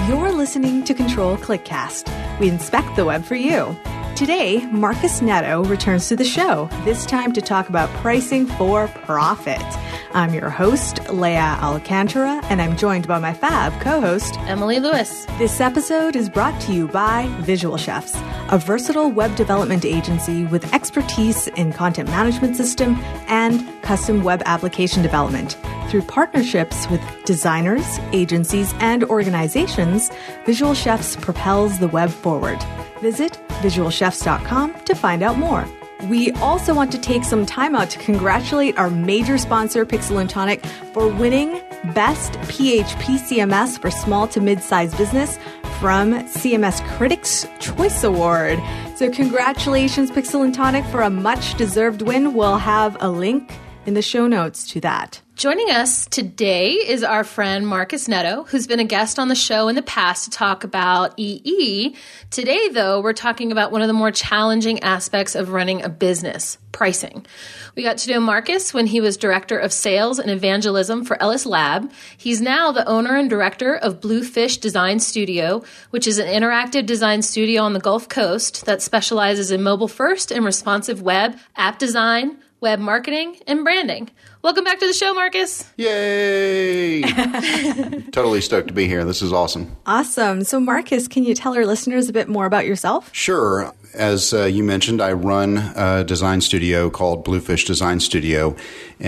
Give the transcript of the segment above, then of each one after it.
You're listening to Control ClickCast. We inspect the web for you. Today, Marcus Netto returns to the show, this time to talk about pricing for profit. I'm your host, Leah Alcantara, and I'm joined by my fab co-host, Emily Lewis. This episode is brought to you by Visual Chefs, a versatile web development agency with expertise in content management system and custom web application development. Through partnerships with designers, agencies, and organizations, Visual Chefs propels the web forward. Visit visualchefs.com to find out more. We also want to take some time out to congratulate our major sponsor, Pixel & Tonic, for winning Best PHP CMS for Small to Mid-Sized Business from CMS Critics' Choice Award. So congratulations, Pixel & Tonic, for a much-deserved win. We'll have a link in the show notes to that. Joining us today is our friend Marcus Netto, who's been a guest on the show in the past to talk about EE. Today, though, we're talking about one of the more challenging aspects of running a business, pricing. We got to know Marcus when he was Director of Sales and Evangelism for Ellis Lab. He's now the owner and director of Bluefish Design Studio, which is an interactive design studio on the Gulf Coast that specializes in mobile-first and responsive web, app design, web marketing, and branding. Welcome back to the show, Marcus. Yay! Totally stoked to be here. This is awesome. Awesome. So, Marcus, can you tell our listeners a bit more about yourself? Sure. As you mentioned, I run a design studio called Bluefish Design Studio,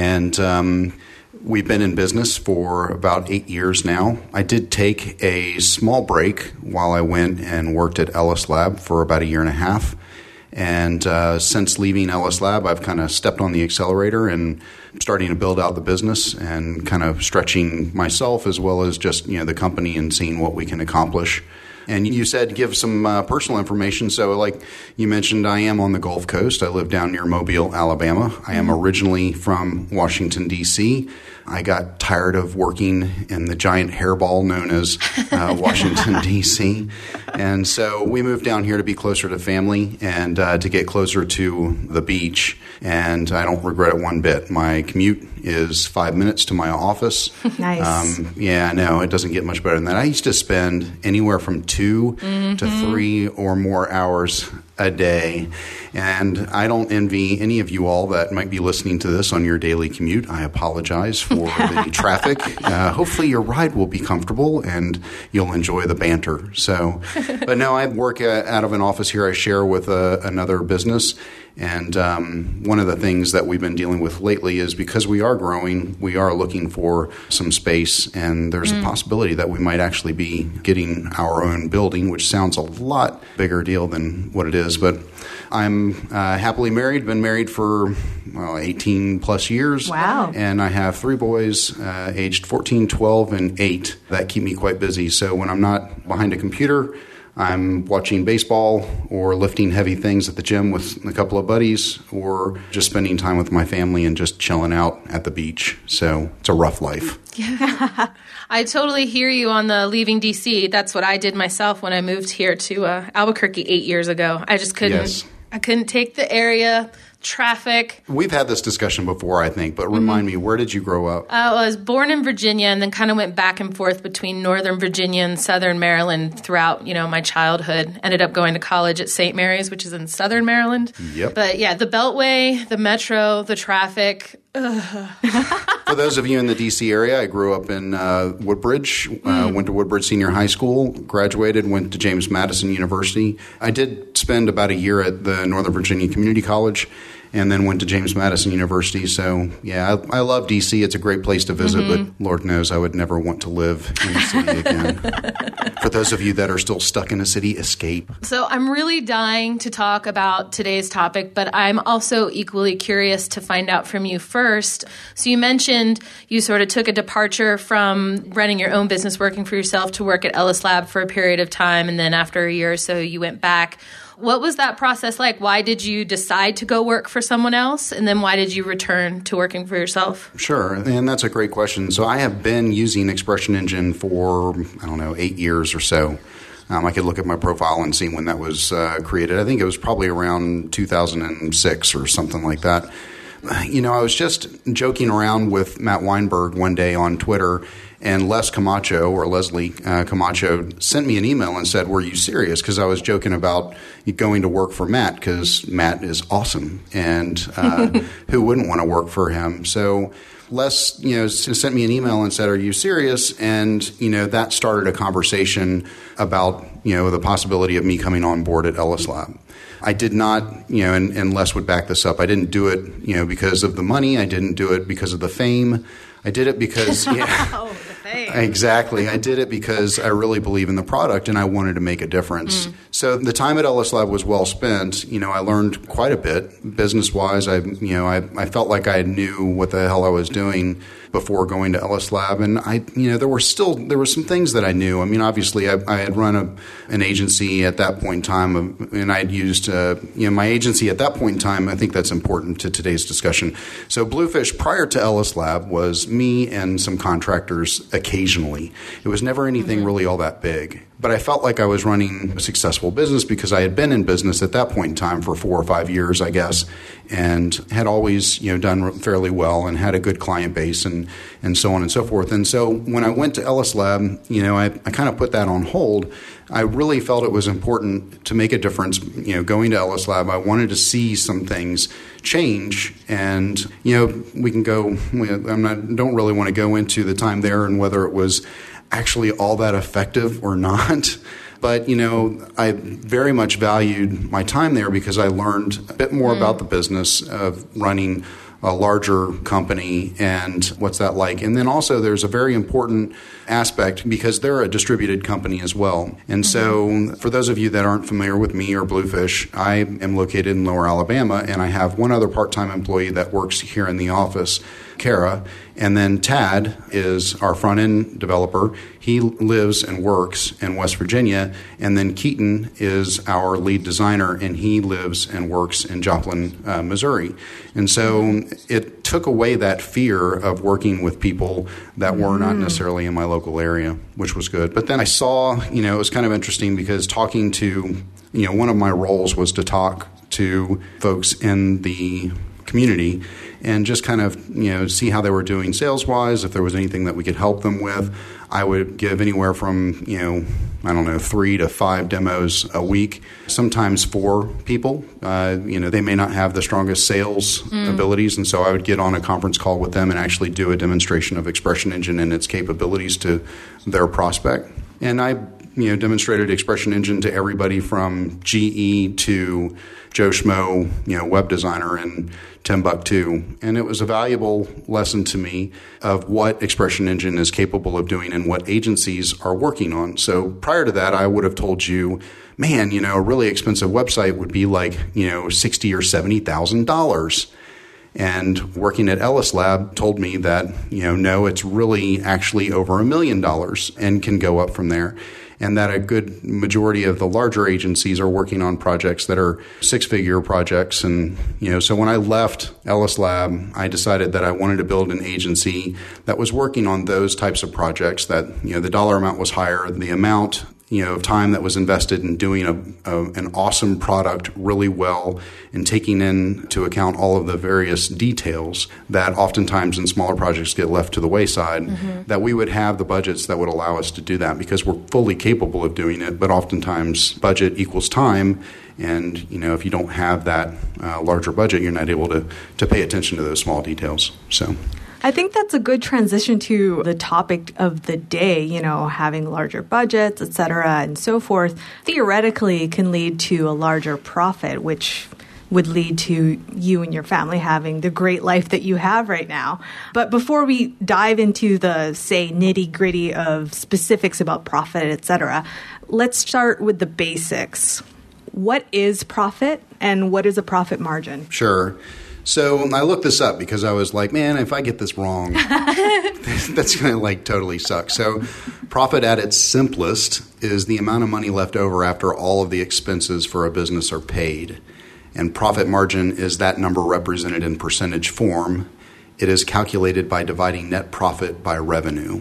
and we've been in business for about 8 years now. I did take a small break while I went and worked at Ellis Lab for about 1.5 years. And since leaving Ellis Lab, I've kind of stepped on the accelerator and starting to build out the business and kind of stretching myself as well as just, the company and seeing what we can accomplish. And you said give some personal information. So like you mentioned, I am on the Gulf Coast. I live down near Mobile, Alabama. I am originally from Washington, D.C. I got tired of working in the giant hairball known as Washington, D.C. And so we moved down here to be closer to family and to get closer to the beach. And I don't regret it one bit. My commute is 5 minutes to my office. Nice. Yeah, no, it doesn't get much better than that. I used to spend anywhere from 2 to 3 or more hours a day. And I don't envy any of you all that might be listening to this on your daily commute. I apologize for the traffic. Hopefully your ride will be comfortable and you'll enjoy the banter. So, but no, I work out of an office here I share with another business. And one of the things that we've been dealing with lately is because we are growing, we are looking for some space, and there's a possibility that we might actually be getting our own building, which sounds a lot bigger deal than what it is. But I'm happily married, been married for 18 plus years. Wow. And I have 3 boys aged 14, 12, and 8 that keep me quite busy. So when I'm not behind a computer, I'm watching baseball or lifting heavy things at the gym with a couple of buddies or just spending time with my family and just chilling out at the beach. So it's a rough life. Yeah. I totally hear you on the leaving D.C. That's what I did myself when I moved here to Albuquerque 8 years ago. I just couldn't. Yes. I couldn't take the area, traffic. We've had this discussion before, I think, but remind me, where did you grow up? I was born in Virginia and then kind of went back and forth between Northern Virginia and Southern Maryland throughout, my childhood. Ended up going to college at St. Mary's, which is in Southern Maryland. Yep. But yeah, the Beltway, the Metro, the traffic. For those of you in the D.C. area, I grew up in Woodbridge, went to Woodbridge Senior High School, graduated, went to James Madison University. I did spend about 1 year at the Northern Virginia Community College and then went to James Madison University. So, yeah, I love D.C. It's a great place to visit, but Lord knows I would never want to live in the city again. For those of you that are still stuck in a city, escape. So I'm really dying to talk about today's topic, but I'm also equally curious to find out from you first. So you mentioned you sort of took a departure from running your own business, working for yourself, to work at Ellis Lab for a period of time, and then after a year or so, you went back. What was that process like? Why did you decide to go work for someone else? And then why did you return to working for yourself? Sure. And that's a great question. So I have been using Expression Engine for, 8 years or so. I could look at my profile and see when that was created. I think it was probably around 2006 or something like that. I was just joking around with Matt Weinberg one day on Twitter, And Leslie Camacho sent me an email and said, "Were you serious?" Because I was joking about going to work for Matt, because Matt is awesome, and who wouldn't want to work for him? So Les, sent me an email and said, "Are you serious?" And that started a conversation about the possibility of me coming on board at Ellis Lab. I did not, and Les would back this up. I didn't do it, because of the money. I didn't do it because of the fame. I did it because, Oh, the fame. Exactly. I did it because I really believe in the product and I wanted to make a difference. So the time at Ellis Lab was well spent. I learned quite a bit business-wise. I felt like I knew what the hell I was doing before going to Ellis Lab, and there were some things that I knew. I mean, obviously, I had run an agency at that point in time, and I'd used my agency at that point in time. I think that's important to today's discussion. So Bluefish, prior to Ellis Lab, was me and some contractors occasionally. It was never anything really all that big. But I felt like I was running a successful business because I had been in business at that point in time for 4 or 5 years, I guess, and had always, done fairly well and had a good client base and so on and so forth. And so when I went to Ellis Lab, I kind of put that on hold. I really felt it was important to make a difference, going to Ellis Lab. I wanted to see some things change, and, we can go, don't really want to go into the time there and whether it was actually all that effective or not. But, I very much valued my time there because I learned a bit more about the business of running a larger company and what's that like. And then also there's a very important aspect because they're a distributed company as well. And so for those of you that aren't familiar with me or Bluefish, I am located in Lower Alabama, and I have one other part-time employee that works here in the office, Kara. And then Tad is our front-end developer. He lives and works in West Virginia. And then Keaton is our lead designer, and he lives and works in Joplin, Missouri. And so it took away that fear of working with people that were not necessarily in my local area, which was good. But then I saw, it was kind of interesting because talking to, one of my roles was to talk to folks in the community and just kind of, see how they were doing sales-wise, if there was anything that we could help them with. I would give anywhere from, 3 to 5 demos a week, sometimes 4 people. They may not have the strongest sales abilities, and so I would get on a conference call with them and actually do a demonstration of Expression Engine and its capabilities to their prospect. And I demonstrated Expression Engine to everybody from GE to Joe Schmo, web designer in Timbuktu. And it was a valuable lesson to me of what Expression Engine is capable of doing and what agencies are working on. So prior to that, I would have told you, man, a really expensive website would be like, $60,000 or $70,000. And working at Ellis Lab told me that, no, it's really actually over $1 million and can go up from there. And that a good majority of the larger agencies are working on projects that are 6-figure projects. And, so when I left Ellis Lab, I decided that I wanted to build an agency that was working on those types of projects that, the dollar amount was higher, the amount of time that was invested in doing an awesome product really well and taking into account all of the various details that oftentimes in smaller projects get left to the wayside, that we would have the budgets that would allow us to do that because we're fully capable of doing it, but oftentimes budget equals time. And, if you don't have that larger budget, you're not able to pay attention to those small details. So I think that's a good transition to the topic of the day, having larger budgets, et cetera, and so forth. Theoretically, can lead to a larger profit, which would lead to you and your family having the great life that you have right now. But before we dive into the, say, nitty-gritty of specifics about profit, et cetera, let's start with the basics. What is profit and what is a profit margin? Sure. So I looked this up because I was like, man, if I get this wrong, that's going to totally suck. So profit at its simplest is the amount of money left over after all of the expenses for a business are paid. And profit margin is that number represented in percentage form. It is calculated by dividing net profit by revenue.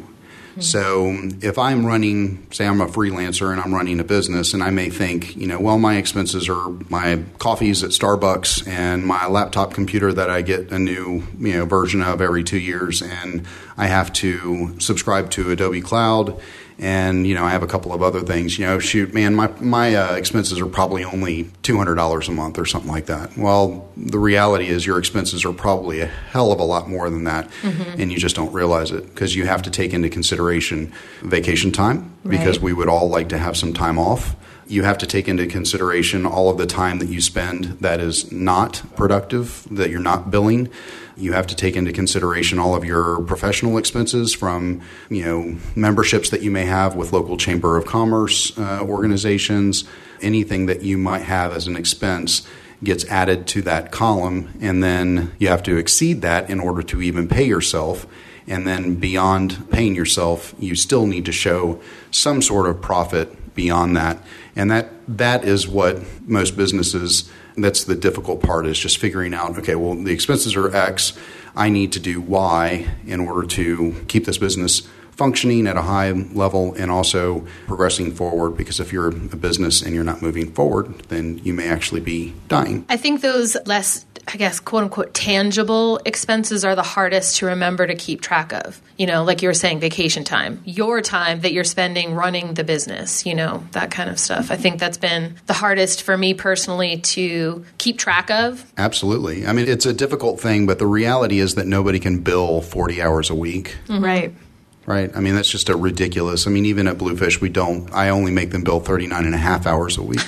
So if I'm running, say I'm a freelancer and I'm running a business and I may think, my expenses are my coffees at Starbucks and my laptop computer that I get a new, version of every 2 years and I have to subscribe to Adobe Cloud, and, I have a couple of other things. Shoot, man, my expenses are probably only $200 a month or something like that. Well, the reality is your expenses are probably a hell of a lot more than that, and you just don't realize it because you have to take into consideration vacation time, because we would all like to have some time off. You have to take into consideration all of the time that you spend that is not productive, that you're not billing. You have to take into consideration all of your professional expenses from, memberships that you may have with local chamber of commerce organizations. Anything that you might have as an expense gets added to that column, and then you have to exceed that in order to even pay yourself. And then beyond paying yourself, you still need to show some sort of profit beyond that. And that is what most businesses, that's the difficult part, is just figuring out, okay, well, the expenses are X. I need to do Y in order to keep this business functioning at a high level and also progressing forward, because if you're a business and you're not moving forward, then you may actually be dying. I think those less, quote unquote, tangible expenses are the hardest to remember to keep track of. Like you were saying, vacation time, your time that you're spending running the business, that kind of stuff. I think that's been the hardest for me personally to keep track of. Absolutely. I mean, it's a difficult thing, but the reality is that nobody can bill 40 hours a week. Right. Right. I mean, that's just a ridiculous. I mean, even at Bluefish, I only make them bill 39 and a half hours a week.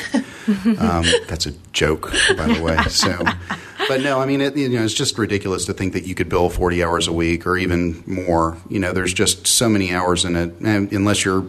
That's a joke, by the way. So, but no, I mean, it's just ridiculous to think that you could bill 40 hours a week or even more. There's just so many hours in it, and unless you're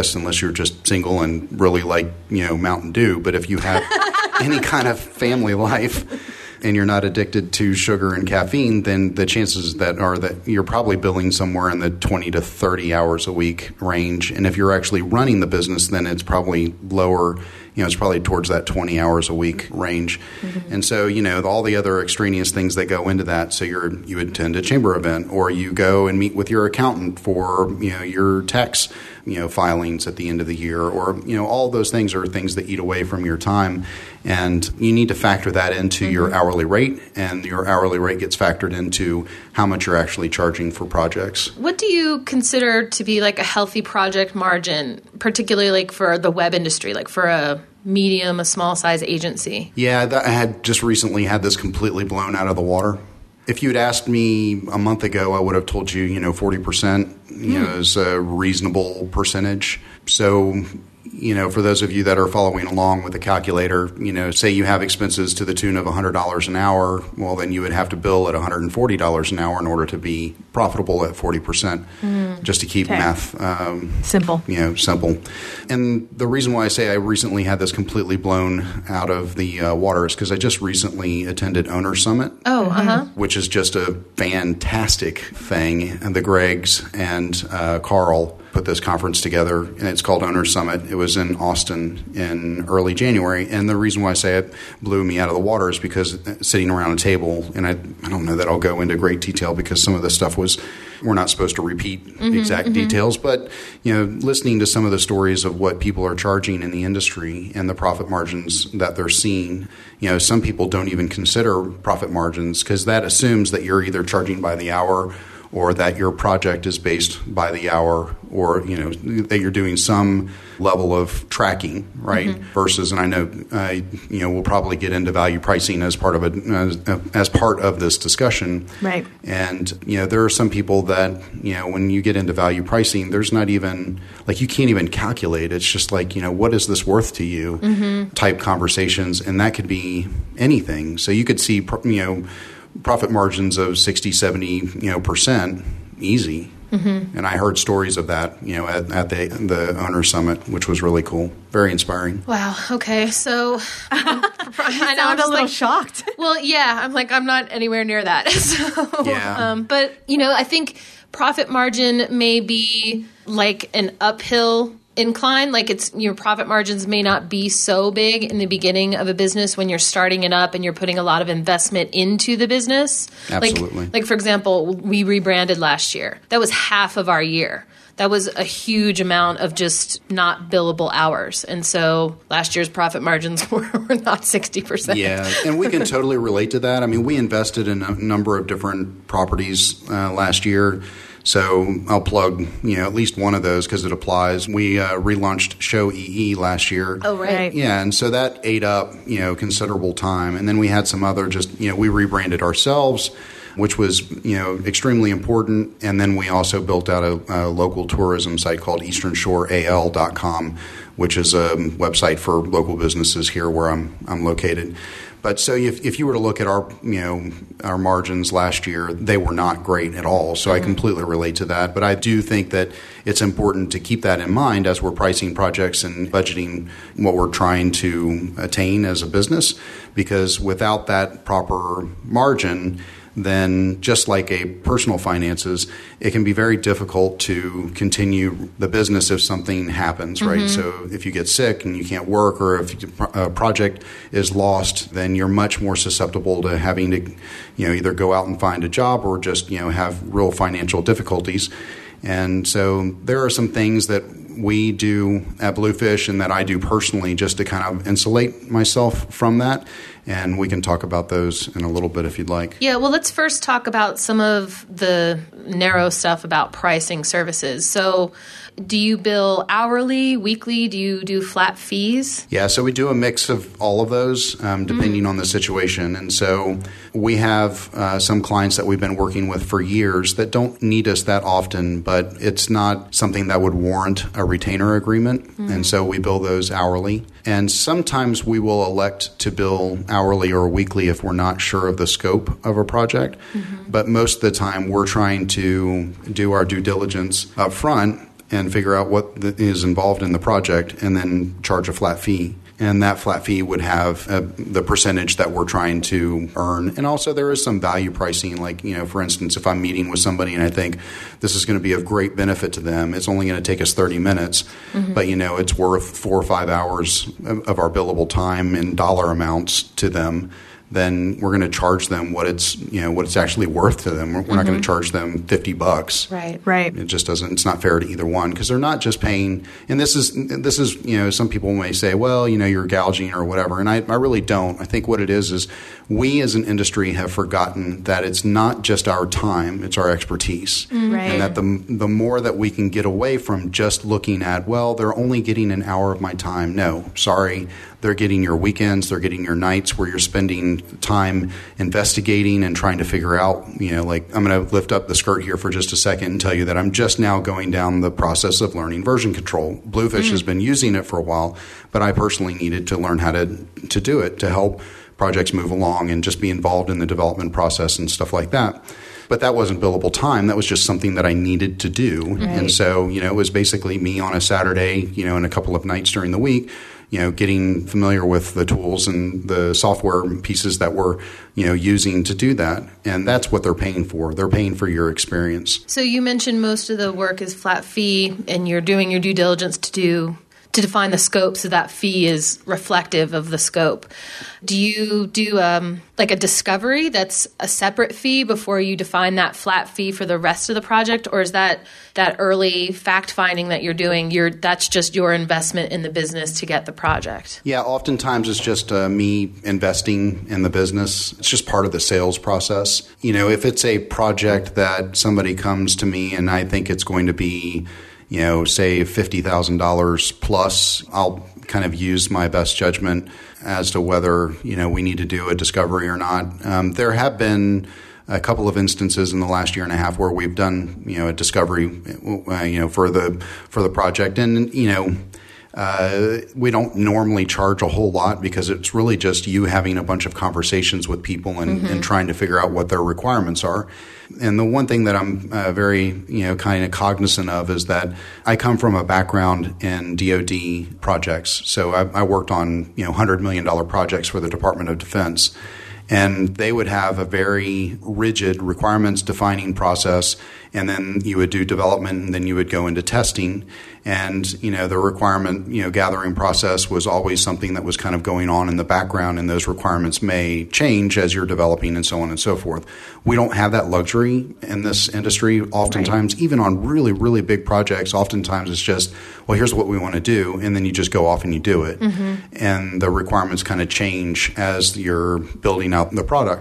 just single and really like, Mountain Dew. But if you have any kind of family life and you're not addicted to sugar and caffeine, then the chances that you're probably billing somewhere in the 20 to 30 hours a week range. And if you're actually running the business, then it's probably lower. It's probably towards that 20 hours a week range. And so, all the other extraneous things that go into that. So you attend a chamber event, or you go and meet with your accountant for, your tax, filings at the end of the year, or, all those things are things that eat away from your time. And you need to factor that into your hourly rate, and your hourly rate gets factored into how much you're actually charging for projects. What do you consider to be like a healthy project margin, particularly like for the web industry, like for a medium, a small size agency? Yeah, I had just recently had this completely blown out of the water. If you had asked me a month ago, I would have told you, 40%, is a reasonable percentage. So, for those of you that are following along with the calculator, say you have expenses to the tune of $100 an hour, well, then you would have to bill at $140 an hour in order to be profitable at 40%, just to keep math simple. Simple. And the reason why I say I recently had this completely blown out of the water is because I just recently attended Owner Summit. Which is just a fantastic thing. And the Gregs and Carl put this conference together, and it's called Owner Summit. It was in Austin in early January, and the reason why I say it blew me out of the water is because sitting around a table, and I don't know that I'll go into great detail because some of the stuff we're not supposed to repeat the exact details, but listening to some of the stories of what people are charging in the industry and the profit margins that they're seeing, some people don't even consider profit margins because that assumes that you're either charging by the hour or that your project is based by the hour, or that you're doing some level of tracking, right? Versus, and I know we'll probably get into value pricing as part of this discussion, right? And there are some people that when you get into value pricing, there's not even you can't even calculate. It's just what is this worth to you? Type conversations, and that could be anything. So you could see profit margins of 60, 70%, easy. And I heard stories of that, at the Owner Summit, which was really cool. Very inspiring. Wow. Okay. So I know I'm a little shocked. Well, yeah, I'm not anywhere near that. So, yeah. But, I think profit margin may be like an uphill incline. Your profit margins may not be so big in the beginning of a business when you're starting it up and you're putting a lot of investment into the business. Absolutely. Like for example, we rebranded last year. That was half of our year. That was a huge amount of just not billable hours. And so last year's profit margins were not 60%. Yeah, and we can totally relate to that. I mean, we invested in a number of different properties last year. So I'll plug, at least one of those because it applies. We relaunched Show EE last year. Oh, right. Yeah, and so that ate up, considerable time. And then we had some other we rebranded ourselves, which was, extremely important. And then we also built out a local tourism site called easternshoreal.com, which is a website for local businesses here where I'm located. But so if you were to look at our margins last year, they were not great at all. So I completely relate to that. But I do think that it's important to keep that in mind as we're pricing projects and budgeting what we're trying to attain as a business, because without that proper margin, then just like a personal finances, it can be very difficult to continue the business if something happens, right? So if you get sick and you can't work, or if a project is lost, then you're much more susceptible to having to, either go out and find a job or just, have real financial difficulties. And so there are some things that we do at Bluefish and that I do personally just to kind of insulate myself from that. And we can talk about those in a little bit if you'd like. Yeah, well, let's first talk about some of the narrow stuff about pricing services. So do you bill hourly, weekly? Do you do flat fees? Yeah, so we do a mix of all of those depending on the situation. And so we have some clients that we've been working with for years that don't need us that often, but it's not something that would warrant a retainer agreement. And so we bill those hourly. And sometimes we will elect to bill hourly or weekly if we're not sure of the scope of a project. But most of the time we're trying to do our due diligence up front and figure out what is involved in the project and then charge a flat fee. And that flat fee would have the percentage that we're trying to earn. And also there is some value pricing. Like, for instance, if I'm meeting with somebody and I think this is going to be of great benefit to them, it's only going to take us 30 minutes, but, it's worth 4 or 5 hours of our billable time in dollar amounts to them, then we're going to charge them what it's actually worth to them. We're not going to charge them $50. Right. It just doesn't. It's not fair to either one because they're not just paying. And this is some people may say, well, you're gouging or whatever, and I really don't. I think what it is we as an industry have forgotten that it's not just our time; it's our expertise, Right. and that the more that we can get away from just looking at, well, they're only getting an hour of my time. No, sorry. They're getting your weekends, they're getting your nights where you're spending time investigating and trying to figure out, I'm going to lift up the skirt here for just a second and tell you that I'm just now going down the process of learning version control. Bluefish has been using it for a while, but I personally needed to learn how to do it to help projects move along and just be involved in the development process and stuff like that. But that wasn't billable time. That was just something that I needed to do. Right. And so, it was basically me on a Saturday, and a couple of nights during the week, getting familiar with the tools and the software pieces that we're, using to do that. And that's what they're paying for. They're paying for your experience. So you mentioned most of the work is flat fee and you're doing your due diligence to define the scope so that fee is reflective of the scope. Do you do like a discovery that's a separate fee before you define that flat fee for the rest of the project? Or is that early fact finding that you're doing, that's just your investment in the business to get the project? Yeah, oftentimes it's just me investing in the business. It's just part of the sales process. If it's a project that somebody comes to me and I think it's going to be say $50,000 plus, I'll kind of use my best judgment as to whether, we need to do a discovery or not. There have been a couple of instances in the last year and a half where we've done, a discovery, for the project. And, we don't normally charge a whole lot because it's really just you having a bunch of conversations with people and trying to figure out what their requirements are. And the one thing that I'm very, kind of cognizant of is that I come from a background in DoD projects. So I worked on, $100 million projects for the Department of Defense. And they would have a very rigid requirements defining process. And then you would do development and then you would go into testing. And, the requirement, gathering process was always something that was kind of going on in the background, and those requirements may change as you're developing and so on and so forth. We don't have that luxury in this industry. Oftentimes, even on really, really big projects, oftentimes it's just, well, here's what we want to do. And then you just go off and you do it. And the requirements kind of change as you're building out the product.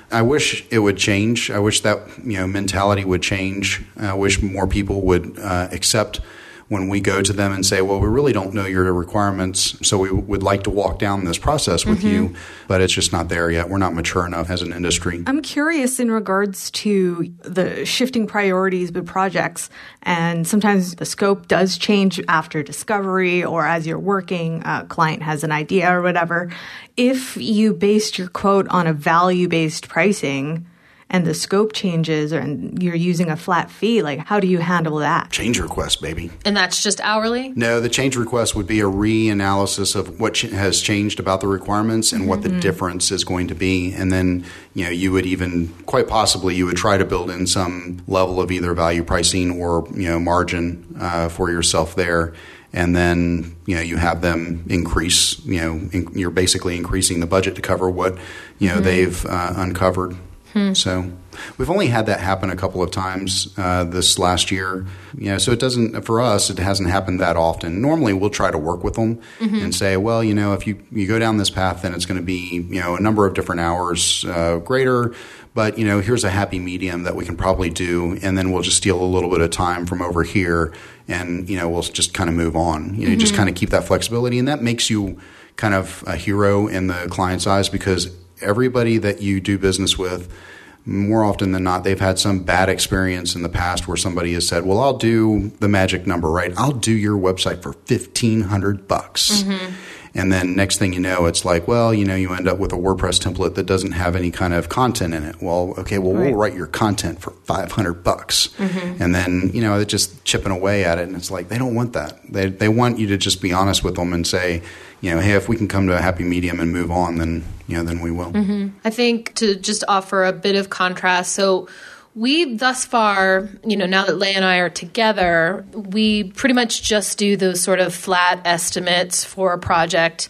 I wish it would change. I wish that mentality would change. I wish more people would accept when we go to them and say, well, we really don't know your requirements, so we would like to walk down this process with you, but it's just not there yet. We're not mature enough as an industry. I'm curious in regards to the shifting priorities with projects, and sometimes the scope does change after discovery or as you're working, a client has an idea or whatever. If you based your quote on a value-based pricing and the scope changes and you're using a flat fee, like how do you handle that? Change request, baby. And that's just hourly? No, the change request would be a reanalysis of what has changed about the requirements and what the difference is going to be. And then, you would even, quite possibly, you would try to build in some level of either value pricing or, margin for yourself there. And then, you have them increase, you're basically increasing the budget to cover what, they've uncovered. So we've only had that happen a couple of times this last year. So it doesn't, for us, it hasn't happened that often. Normally we'll try to work with them and say, well, if you go down this path, then it's going to be, a number of different hours greater. But, here's a happy medium that we can probably do. And then we'll just steal a little bit of time from over here and, we'll just kind of move on. Just kind of keep that flexibility. And that makes you kind of a hero in the client's eyes, because everybody that you do business with, more often than not, they've had some bad experience in the past where somebody has said, well, I'll do the magic number, right? I'll do your website for $1,500. And then next thing you know, it's like, well, you end up with a WordPress template that doesn't have any kind of content in it. Well, okay, we'll write your content for $500. And then, they're just chipping away at it. And it's like, they don't want that. They want you to just be honest with them and say, hey, if we can come to a happy medium and move on, then we will. I think to just offer a bit of contrast, so we thus far, now that Leah and I are together, we pretty much just do those sort of flat estimates for a project.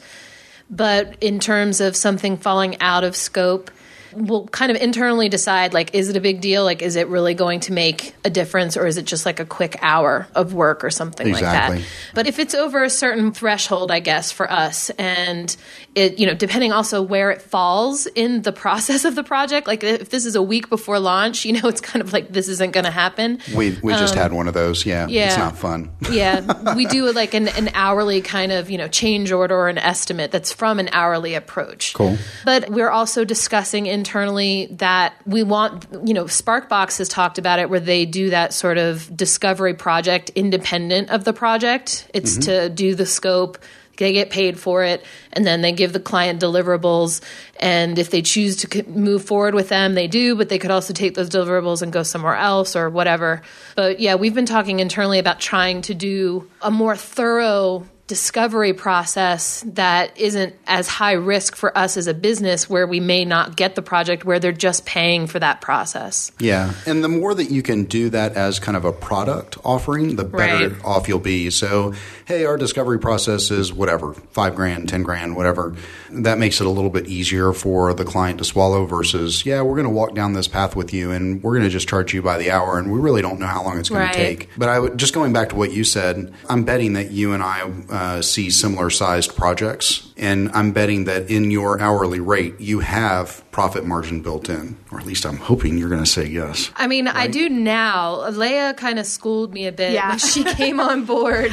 But in terms of something falling out of scope, we'll kind of internally decide, like, is it a big deal? Like, is it really going to make a difference, or is it just like a quick hour of work or something like that? But if it's over a certain threshold, I guess, for us, and it, depending also where it falls in the process of the project, like if this is a week before launch, it's kind of like this isn't going to happen. We just had one of those. Yeah. It's not fun. We do like an hourly kind of, change order or an estimate that's from an hourly approach. Cool. But we're also discussing internally that we want, Sparkbox has talked about it, where they do that sort of discovery project independent of the project. It's to do the scope. They get paid for it, and then they give the client deliverables. And if they choose to move forward with them, they do, but they could also take those deliverables and go somewhere else or whatever. But yeah, we've been talking internally about trying to do a more thorough discovery process that isn't as high risk for us as a business, where we may not get the project, where they're just paying for that process. Yeah. And the more that you can do that as kind of a product offering, the better off you'll be. So, hey, our discovery process is whatever, $5,000, $10,000, whatever. That makes it a little bit easier for the client to swallow versus, we're going to walk down this path with you and we're going to just charge you by the hour, and we really don't know how long it's going to take. But just going back to what you said, I'm betting that you and I see similar sized projects, and I'm betting that in your hourly rate you have profit margin built in, or at least I'm hoping you're going to say yes. I mean, I do now. Leah kind of schooled me a bit when she came on board.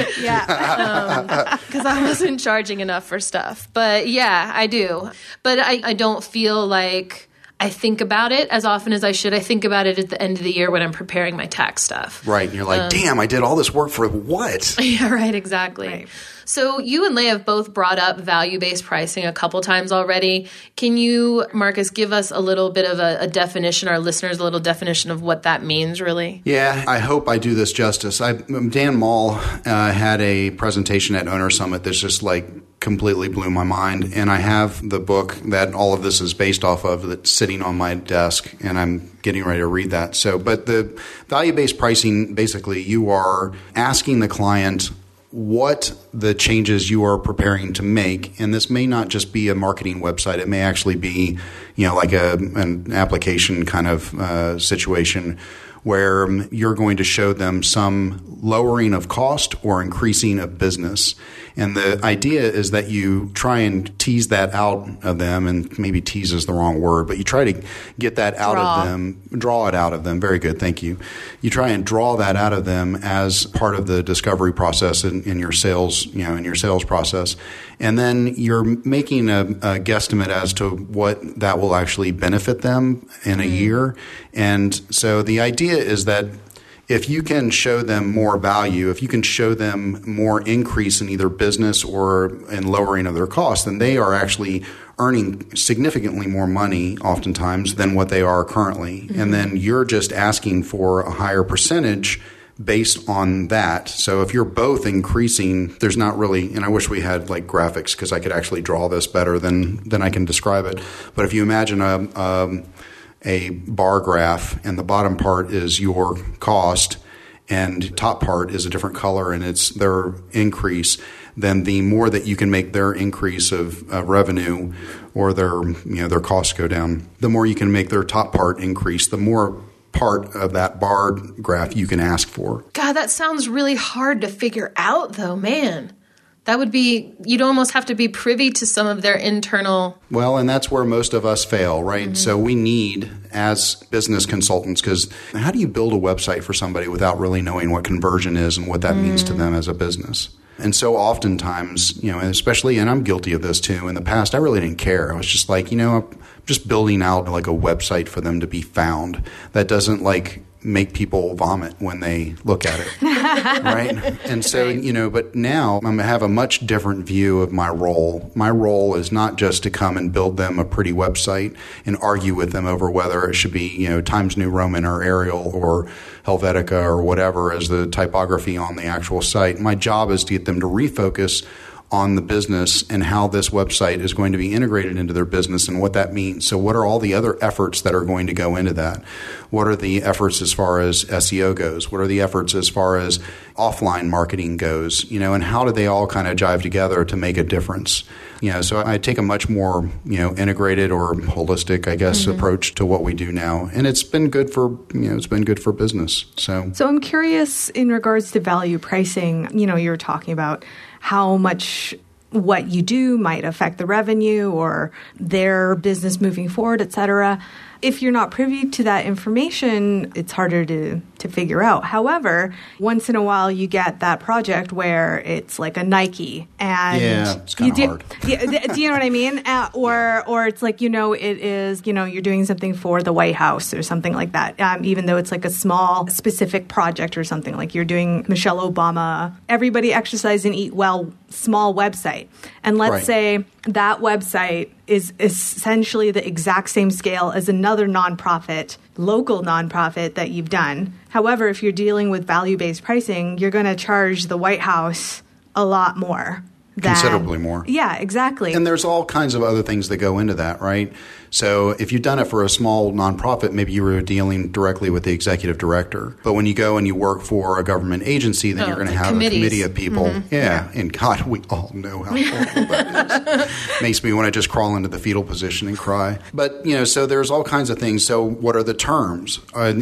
Because I wasn't charging enough for stuff. But yeah, I do. But I don't feel like I think about it as often as I should. I think about it at the end of the year when I'm preparing my tax stuff. Right. And you're like, damn, I did all this work for what? Yeah, right. Exactly. Right. So you and Leah have both brought up value-based pricing a couple times already. Can you, Marcus, give us a little bit of a definition, our listeners, a little definition of what that means, really? Yeah, I hope I do this justice. Dan Mall had a presentation at Owner Summit that's just like completely blew my mind. And I have the book that all of this is based off of that's sitting on my desk, and I'm getting ready to read that. But the value-based pricing, basically, you are asking the client what the changes you are preparing to make. And this may not just be a marketing website. It may actually be, like an application kind of situation where you're going to show them some lowering of cost or increasing of business. And the idea is that you try and tease that out of them, and maybe tease is the wrong word, but you try to get that out of them, draw it out of them. Very good, thank you. You try and draw that out of them as part of the discovery process in your sales, in your sales process. And then you're making a guesstimate as to what that will actually benefit them in a year. And so the idea is that if you can show them more value, if you can show them more increase in either business or in lowering of their costs, then they are actually earning significantly more money oftentimes than what they are currently. Mm-hmm. And then you're just asking for a higher percentage based on that. So if you're both increasing, there's not really, and I wish we had like graphics because I could actually draw this better than I can describe it. But if you imagine a bar graph, and the bottom part is your cost, and top part is a different color, and it's their increase, then the more that you can make their increase of revenue or their costs go down, the more you can make their top part increase, the more part of that bar graph you can ask for. God, that sounds really hard to figure out, though, man. That would be, you'd almost have to be privy to some of their internal. Well, and that's where most of us fail, right? Mm-hmm. So we need, as business consultants, because how do you build a website for somebody without really knowing what conversion is and what that means to them as a business? And so oftentimes, especially, and I'm guilty of this too, in the past, I really didn't care. I was just like, I'm just building out like a website for them to be found that doesn't make people vomit when they look at it, right? And so, but now I have a much different view of my role. My role is not just to come and build them a pretty website and argue with them over whether it should be, Times New Roman or Arial or Helvetica or whatever as the typography on the actual site. My job is to get them to refocus on the business and how this website is going to be integrated into their business and what that means. So what are all the other efforts that are going to go into that? What are the efforts as far as SEO goes? What are the efforts as far as offline marketing goes? And how do they all kind of jive together to make a difference? So I take a much more, integrated or holistic, I guess, approach to what we do now. And it's been good for, business. So I'm curious in regards to value pricing, you were talking about how much what you do might affect the revenue or their business moving forward, et cetera. If you're not privy to that information, it's harder to figure out. However, once in a while you get that project where it's like a Nike and it's kind of hard. Do you know what I mean? Or it's like, it is, you're doing something for the White House or something like that. Even though it's like a small specific project or something, like you're doing Michelle Obama, Everybody Exercise and Eat Well small website. And let's say that website is essentially the exact same scale as another local nonprofit that you've done. However, if you're dealing with value-based pricing, you're going to charge the White House a lot more. Considerably more. Yeah, exactly. And there's all kinds of other things that go into that, right? So if you've done it for a small nonprofit, maybe you were dealing directly with the executive director. But when you go and you work for a government agency, then you're going to have a committee of people. Mm-hmm. Yeah. And God, we all know how horrible that is. Makes me want to just crawl into the fetal position and cry. But, so there's all kinds of things. So what are the terms?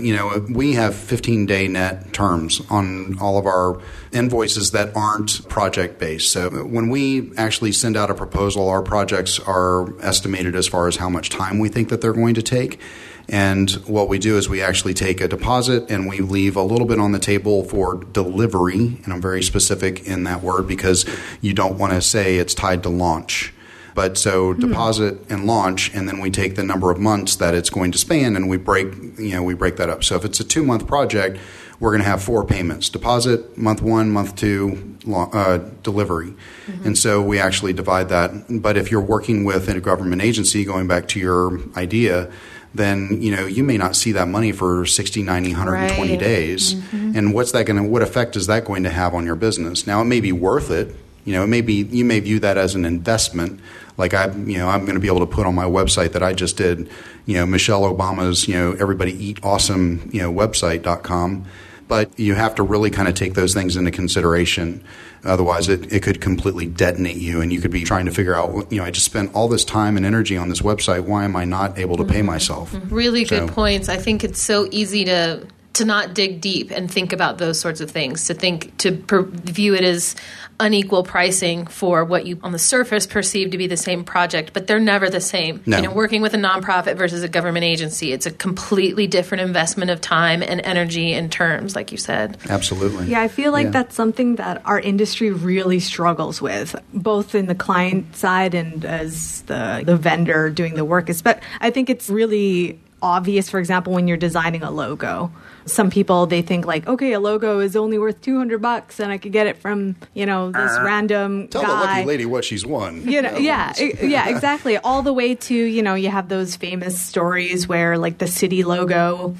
We have 15-day net terms on all of our invoices that aren't project-based. So when we actually send out a proposal, our projects are estimated as far as how much time we think that they're going to take. And what we do is we actually take a deposit and we leave a little bit on the table for delivery. And I'm very specific in that word because you don't want to say it's tied to launch. But so deposit and launch, and then we take the number of months that it's going to span and we break that up. So if it's a 2-month project, we're going to have 4 payments: deposit, month 1, month 2, delivery. Mm-hmm. And so we actually divide that. But if you're working with a government agency, going back to your idea, then you may not see that money for 60, 90, 120 days. Mm-hmm. And what effect is that going to have on your business? Now, it may be worth it. It may be, you may view that as an investment. Like I'm going to be able to put on my website that I just did, Michelle Obama's, everybody eat awesome, website.com. But you have to really kind of take those things into consideration. Otherwise, it could completely detonate you, and you could be trying to figure out, I just spent all this time and energy on this website. Why am I not able to pay myself? Really good points. I think it's so easy to to not dig deep and think about those sorts of things, to view it as unequal pricing for what you on the surface perceive to be the same project, but they're never the same. No. Working with a nonprofit versus a government agency, it's a completely different investment of time and energy and terms, like you said. Absolutely. Yeah, I feel like that's something that our industry really struggles with, both in the client side and as the vendor doing the work. But I think it's really obvious, for example, when you're designing a logo. Some people, they think like, okay, a logo is only worth $200 and I could get it from, this random Tell guy. the lucky lady what she's won. Yeah, exactly. All the way to, you have those famous stories where like the city logo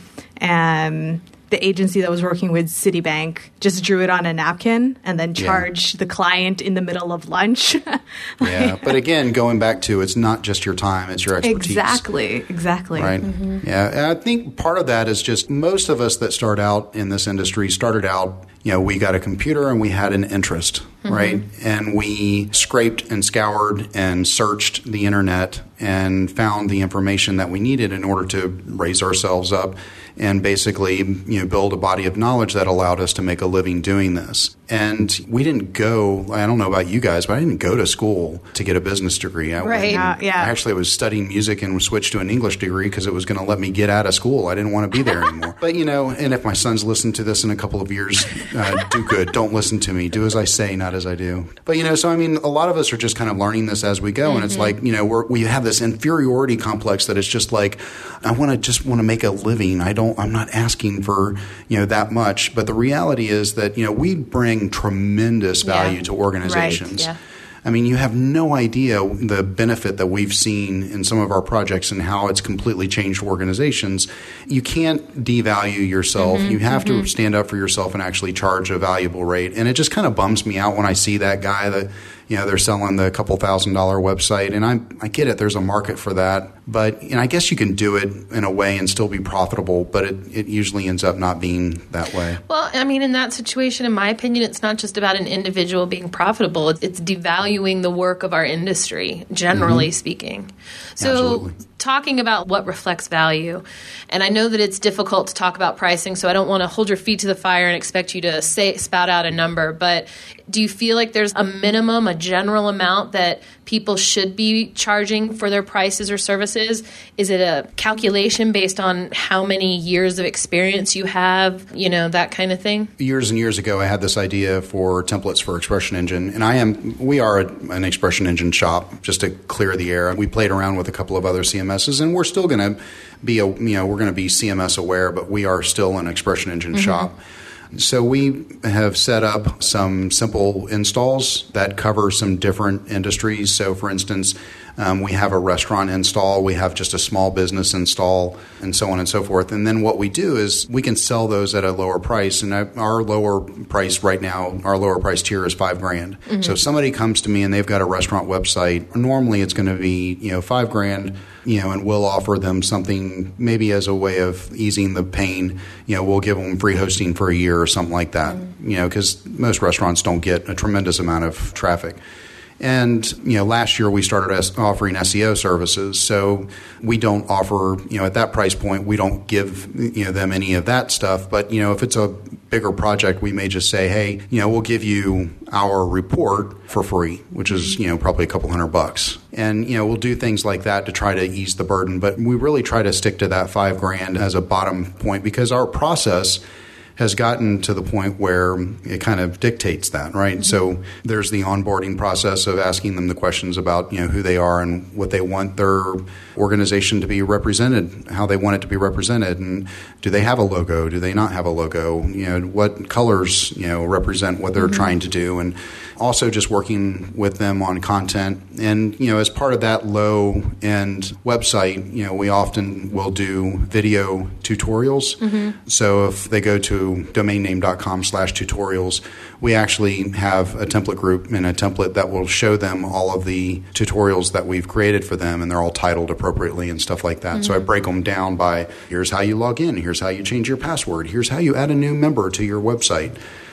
and the agency that was working with Citibank just drew it on a napkin and then charged the client in the middle of lunch. Yeah, but again, going back to it's not just your time, it's your expertise. Exactly. Right? Mm-hmm. Yeah, and I think part of that is just most of us that start out in this industry started out, we got a computer and we had an interest, right? And we scraped and scoured and searched the internet and found the information that we needed in order to raise ourselves up and basically, build a body of knowledge that allowed us to make a living doing this. And we didn't go, I don't know about you guys, but I didn't go to school to get a business degree. Right. I was studying music and switched to an English degree because it was going to let me get out of school. I didn't want to be there anymore. But, and if my sons listen to this in a couple of years, do good. Don't listen to me. Do as I say, not as I do. But, a lot of us are just kind of learning this as we go. And it's like, we have this inferiority complex that it's just like, I want to make a living. I'm not asking for, that much. But the reality is that, we bring tremendous value to organizations. Right. Yeah. I mean, you have no idea the benefit that we've seen in some of our projects and how it's completely changed organizations. You can't devalue yourself. You have to stand up for yourself and actually charge a valuable rate. And it just kind of bums me out when I see that guy that, they're selling the couple $1,000 website. And I get it. There's a market for that. But I guess you can do it in a way and still be profitable, but it usually ends up not being that way. Well, in that situation, in my opinion, it's not just about an individual being profitable. It's devaluing the work of our industry, generally speaking. So Absolutely. Talking about what reflects value, and I know that it's difficult to talk about pricing, so I don't want to hold your feet to the fire and expect you to spout out a number, but do you feel like there's a minimum, a general amount that people should be charging for their prices or services? Is it a calculation based on how many years of experience you have, that kind of thing? Years and years ago, I had this idea for templates for Expression Engine, and we are an Expression Engine shop, just to clear the air. We played around with a couple of other CMSs, and we're still going to be, we're going to be CMS aware, but we are still an Expression Engine shop. So we have set up some simple installs that cover some different industries. So, for instance, we have a restaurant install, we have just a small business install, and so on and so forth. And then what we do is we can sell those at a lower price. And our lower price right now, our lower price tier is $5,000. So if somebody comes to me and they've got a restaurant website, normally it's going to be $5,000. And we'll offer them something maybe as a way of easing the pain. We'll give them free hosting for a year or something like that, because most restaurants don't get a tremendous amount of traffic. And, last year we started offering SEO services. So we don't offer, at that price point, we don't give, them any of that stuff. But, if it's a bigger project, we may just say, hey, we'll give you our report for free, which is, probably a couple $100. And, we'll do things like that to try to ease the burden. But we really try to stick to that $5,000 as a bottom point because our process has gotten to the point where it kind of dictates that, right? So there's the onboarding process of asking them the questions about, who they are and what they want their organization to be represented, how they want it to be represented, and do they have a logo? Do they not have a logo? What colors, represent what they're trying to do, and also just working with them on content. And, as part of that low-end website, we often will do video tutorials. So if they go to domainname.com/tutorials, we actually have a template group and a template that will show them all of the tutorials that we've created for them, and they're all titled appropriately and stuff like that. So I break them down by here's how you log in, here's how you change your password, here's how you add a new member to your website.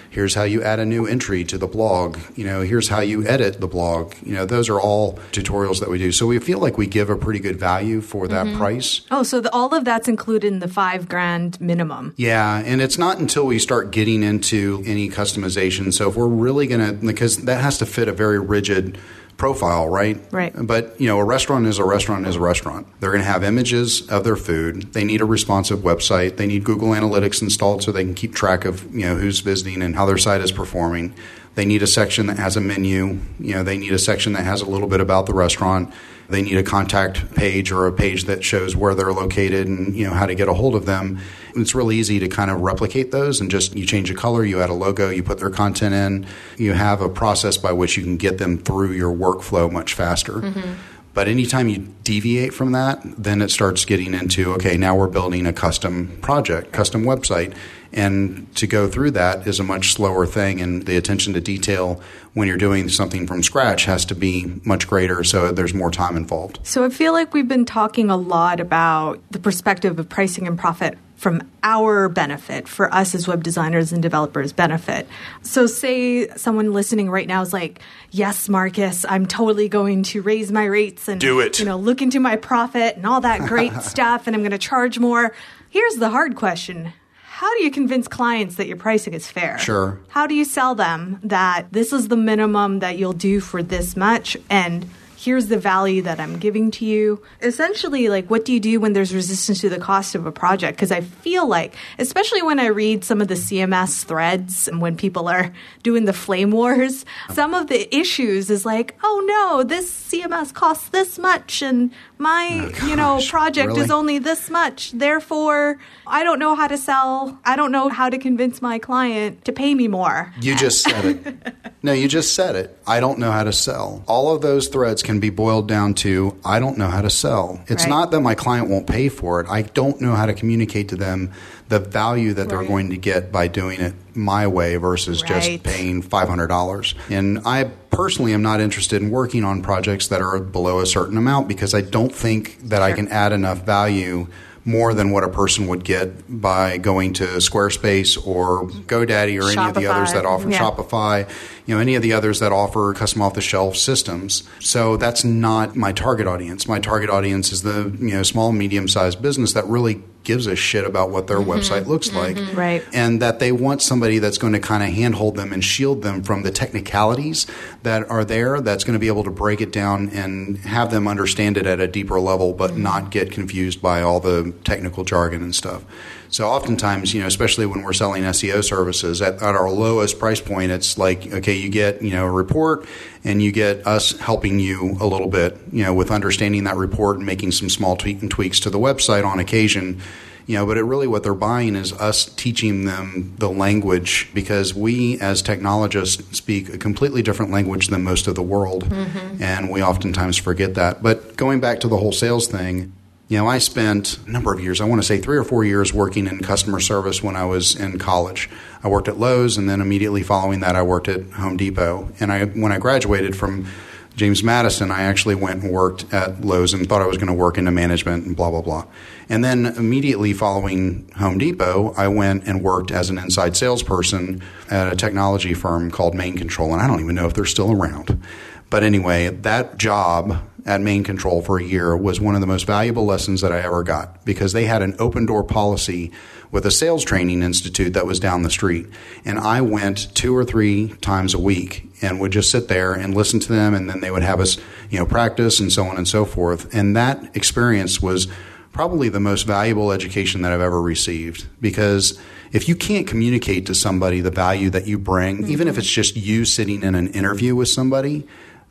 Here's how you add a new entry to the blog. Here's how you edit the blog. Those are all tutorials that we do. So we feel like we give a pretty good value for that price. Oh, so all of that's included in the $5,000 minimum. Yeah, and it's not until we start getting into any customization. So if we're really going to, because that has to fit a very rigid profile, right? Right. But, a restaurant is a restaurant is a restaurant. They're going to have images of their food. They need a responsive website. They need Google Analytics installed so they can keep track of, who's visiting and how their site is performing. They need a section that has a menu. They need a section that has a little bit about the restaurant. They need a contact page or a page that shows where they're located and, how to get a hold of them. It's really easy to kind of replicate those and just you change a color, you add a logo, you put their content in. You have a process by which you can get them through your workflow much faster. Mm-hmm. But anytime you deviate from that, then it starts getting into, okay, now we're building a custom project, custom website. And to go through that is a much slower thing, and the attention to detail when you're doing something from scratch has to be much greater, so there's more time involved. So I feel like we've been talking a lot about the perspective of pricing and profit from our benefit, for us as web designers and developers' benefit. So say someone listening right now is like, yes, Marcus, I'm totally going to raise my rates and do it. Look into my profit and all that great stuff, and I'm going to charge more. Here's the hard question. How do you convince clients that your pricing is fair? Sure. How do you sell them that this is the minimum that you'll do for this much, and here's the value that I'm giving to you? Essentially, what do you do when there's resistance to the cost of a project? Because I feel like, especially when I read some of the CMS threads and when people are doing the flame wars, some of the issues is like, oh no, this CMS costs this much and my, project really? is only this much. Therefore, I don't know how to sell. I don't know how to convince my client to pay me more. You just said it. No, you just said it. I don't know how to sell. All of those threads can be boiled down to, I don't know how to sell. It's not that my client won't pay for it. I don't know how to communicate to them the value that they're going to get by doing it my way versus just paying $500. And I personally am not interested in working on projects that are below a certain amount because I don't think that I can add enough value more than what a person would get by going to Squarespace or GoDaddy or any of the others that offer Shopify, any of the others that offer custom off-the-shelf systems. So that's not my target audience. My target audience is the small, medium-sized business that really gives a shit about what their website looks like. Right. And that they want somebody that's going to kind of handhold them and shield them from the technicalities that are there, that's going to be able to break it down and have them understand it at a deeper level, but not get confused by all the technical jargon and stuff. So oftentimes, especially when we're selling SEO services at our lowest price point, it's like, okay, you get, a report and you get us helping you a little bit, with understanding that report and making some small tweaks to the website on occasion. But what they're buying is us teaching them the language, because we as technologists speak a completely different language than most of the world. Mm-hmm. And we oftentimes forget that. But going back to the whole sales thing, I spent a number of years, I want to say 3 or 4 years working in customer service when I was in college. I worked at Lowe's, and then immediately following that, I worked at Home Depot. And when I graduated from James Madison, I actually went and worked at Lowe's and thought I was going to work into management and blah, blah, blah. And then immediately following Home Depot, I went and worked as an inside salesperson at a technology firm called Main Control. And I don't even know if they're still around. But anyway, that job at Main Control for a year was one of the most valuable lessons that I ever got, because they had an open door policy with a sales training institute that was down the street. And I went 2 or 3 times a week and would just sit there and listen to them. And then they would have us, practice and so on and so forth. And that experience was probably the most valuable education that I've ever received, because if you can't communicate to somebody the value that you bring, even if it's just you sitting in an interview with somebody,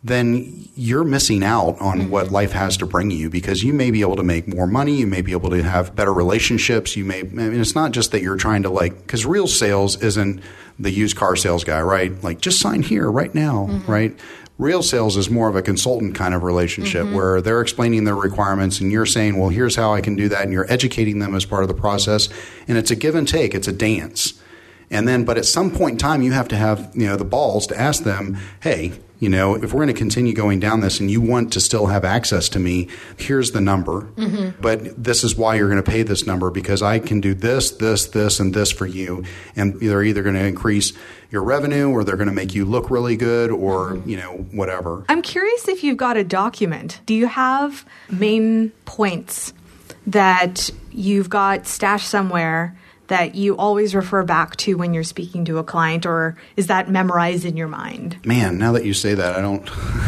then you're missing out on what life has to bring you, because you may be able to make more money. You may be able to have better relationships. It's not just that you're trying to because real sales isn't the used car sales guy, right? Just sign here right now, right? Real sales is more of a consultant kind of relationship where they're explaining their requirements and you're saying, well, here's how I can do that. And you're educating them as part of the process. And it's a give and take. It's a dance. And then, but at some point in time, you have to have, the balls to ask them, hey, if we're going to continue going down this and you want to still have access to me, here's the number. Mm-hmm. But this is why you're going to pay this number, because I can do this, this, this, and this for you. And they're either going to increase your revenue or they're going to make you look really good or, whatever. I'm curious if you've got a document. Do you have main points that you've got stashed somewhere that you always refer back to when you're speaking to a client, or is that memorized in your mind? Man, now that you say that, I don't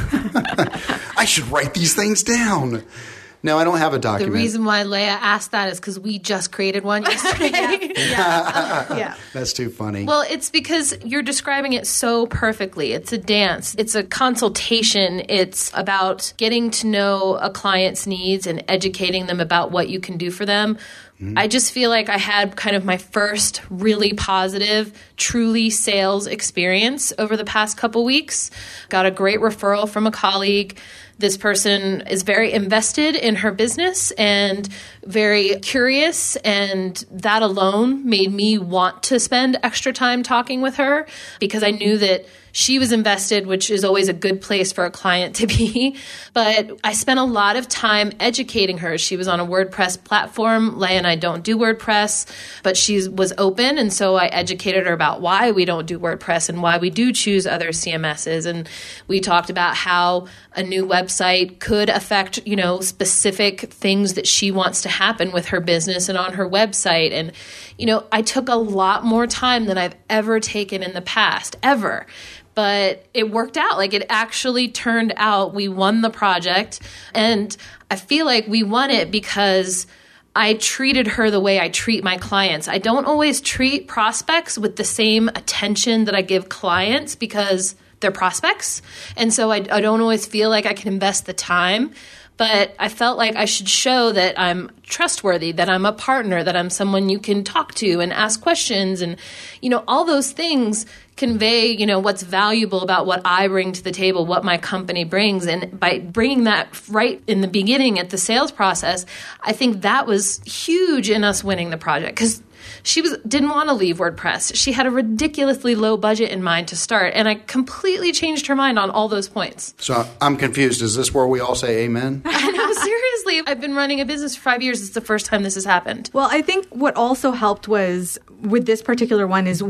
I should write these things down. No, I don't have a document. The reason why Leah asked that is because we just created one yesterday. Yeah. That's too funny. Well, it's because you're describing it so perfectly. It's a dance. It's a consultation. It's about getting to know a client's needs and educating them about what you can do for them. I just feel like I had kind of my first really positive, truly sales experience over the past couple weeks. Got a great referral from a colleague. This person is very invested in her business and very curious, and that alone made me want to spend extra time talking with her because I knew that she was invested, which is always a good place for a client to be. But I spent a lot of time educating her. She was on a WordPress platform. Leah and I don't do WordPress, but she was open. And so I educated her about why we don't do WordPress and why we do choose other CMSs. And we talked about how a new website could affect, specific things that she wants to happen with her business and on her website. And, I took a lot more time than I've ever taken in the past, ever. But it worked out. Like, it actually turned out we won the project. And I feel like we won it because I treated her the way I treat my clients. I don't always treat prospects with the same attention that I give clients because they're prospects. And so I don't always feel like I can invest the time. But I felt like I should show that I'm trustworthy, that I'm a partner, that I'm someone you can talk to and ask questions. And, all those things convey, what's valuable about what I bring to the table, what my company brings. And by bringing that right in the beginning at the sales process, I think that was huge in us winning the project because she didn't want to leave WordPress. She had a ridiculously low budget in mind to start, and I completely changed her mind on all those points. So I'm confused. Is this where we all say amen? I know, seriously. I've been running a business for 5 years. It's the first time this has happened. Well, I think what also helped was with this particular one is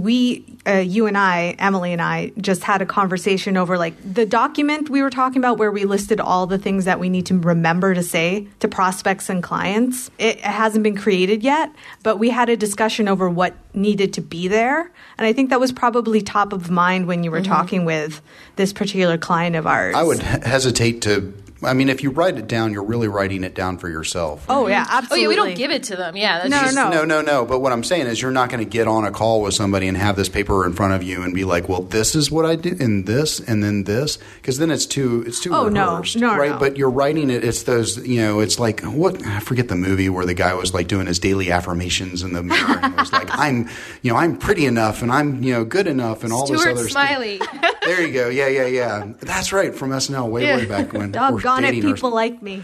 you and I, Emily and I, just had a conversation over like the document we were talking about where we listed all the things that we need to remember to say to prospects and clients. It hasn't been created yet, but we had a discussion over what needed to be there. And I think that was probably top of mind when you were talking with this particular client of ours. I would hesitate to... if you write it down, you're really writing it down for yourself. Oh, yeah, absolutely. Oh, yeah, we don't give it to them. Yeah. No. But what I'm saying is you're not going to get on a call with somebody and have this paper in front of you and be like, well, this is what I do and this and then this. Because then it's too rehearsed. No, right? No. But you're writing it. It's those, it's like, what? I forget the movie where the guy was like doing his daily affirmations in the mirror and was like, I'm pretty enough and I'm, good enough and all this other Smiley. stuff. There you go. Yeah. That's right. From SNL way back when. Doggone it, people like me.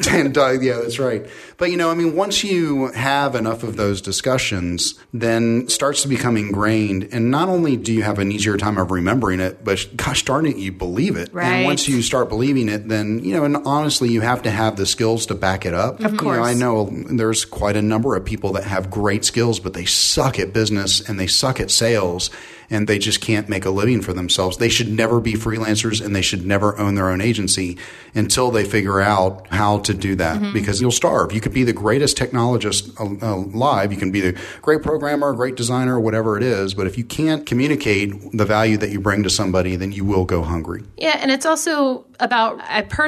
Yeah, that's right. But, once you have enough of those discussions, then it starts to become ingrained. And not only do you have an easier time of remembering it, but gosh darn it, you believe it. Right. And once you start believing it, then, and honestly, you have to have the skills to back it up. Of course. I know there's quite a number of people that have great skills, but they suck at business and they suck at sales. And they just can't make a living for themselves. They should never be freelancers and they should never own their own agency until they figure out how to do that because you'll starve. You could be the greatest technologist alive. You can be the great programmer, great designer, whatever it is. But if you can't communicate the value that you bring to somebody, then you will go hungry. Yeah, and it's also about,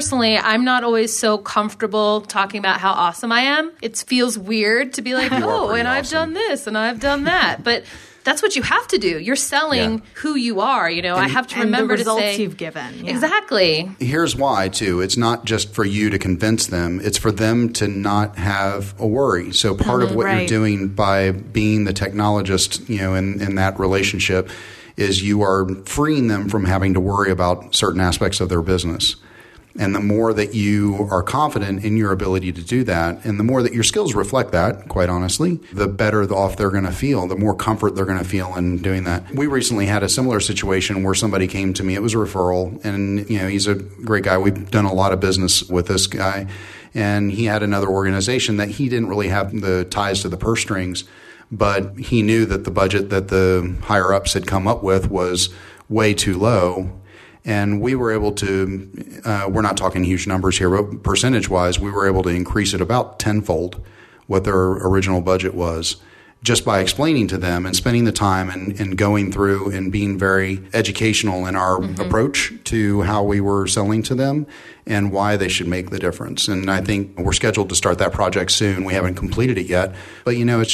I'm not always so comfortable talking about how awesome I am. It feels weird to be like, and awesome. I've done this and I've done that. But that's what you have to do. You're selling who you are. I have to remember the results to say you've given. Yeah. Exactly. Here's why, too. It's not just for you to convince them. It's for them to not have a worry. So part of what you're doing by being the technologist, in that relationship is you are freeing them from having to worry about certain aspects of their business. And the more that you are confident in your ability to do that, and the more that your skills reflect that, quite honestly, the better off they're going to feel, the more comfort they're going to feel in doing that. We recently had a similar situation where somebody came to me. It was a referral, and he's a great guy. We've done a lot of business with this guy, and he had another organization that he didn't really have the ties to the purse strings, but he knew that the budget that the higher ups had come up with was way too low. And we were able to, we're not talking huge numbers here, but percentage-wise, we were able to increase it about tenfold what their original budget was, just by explaining to them and spending the time and going through and being very educational in our approach to how we were selling to them and why they should make the difference. And I think we're scheduled to start that project soon. We haven't completed it yet. But,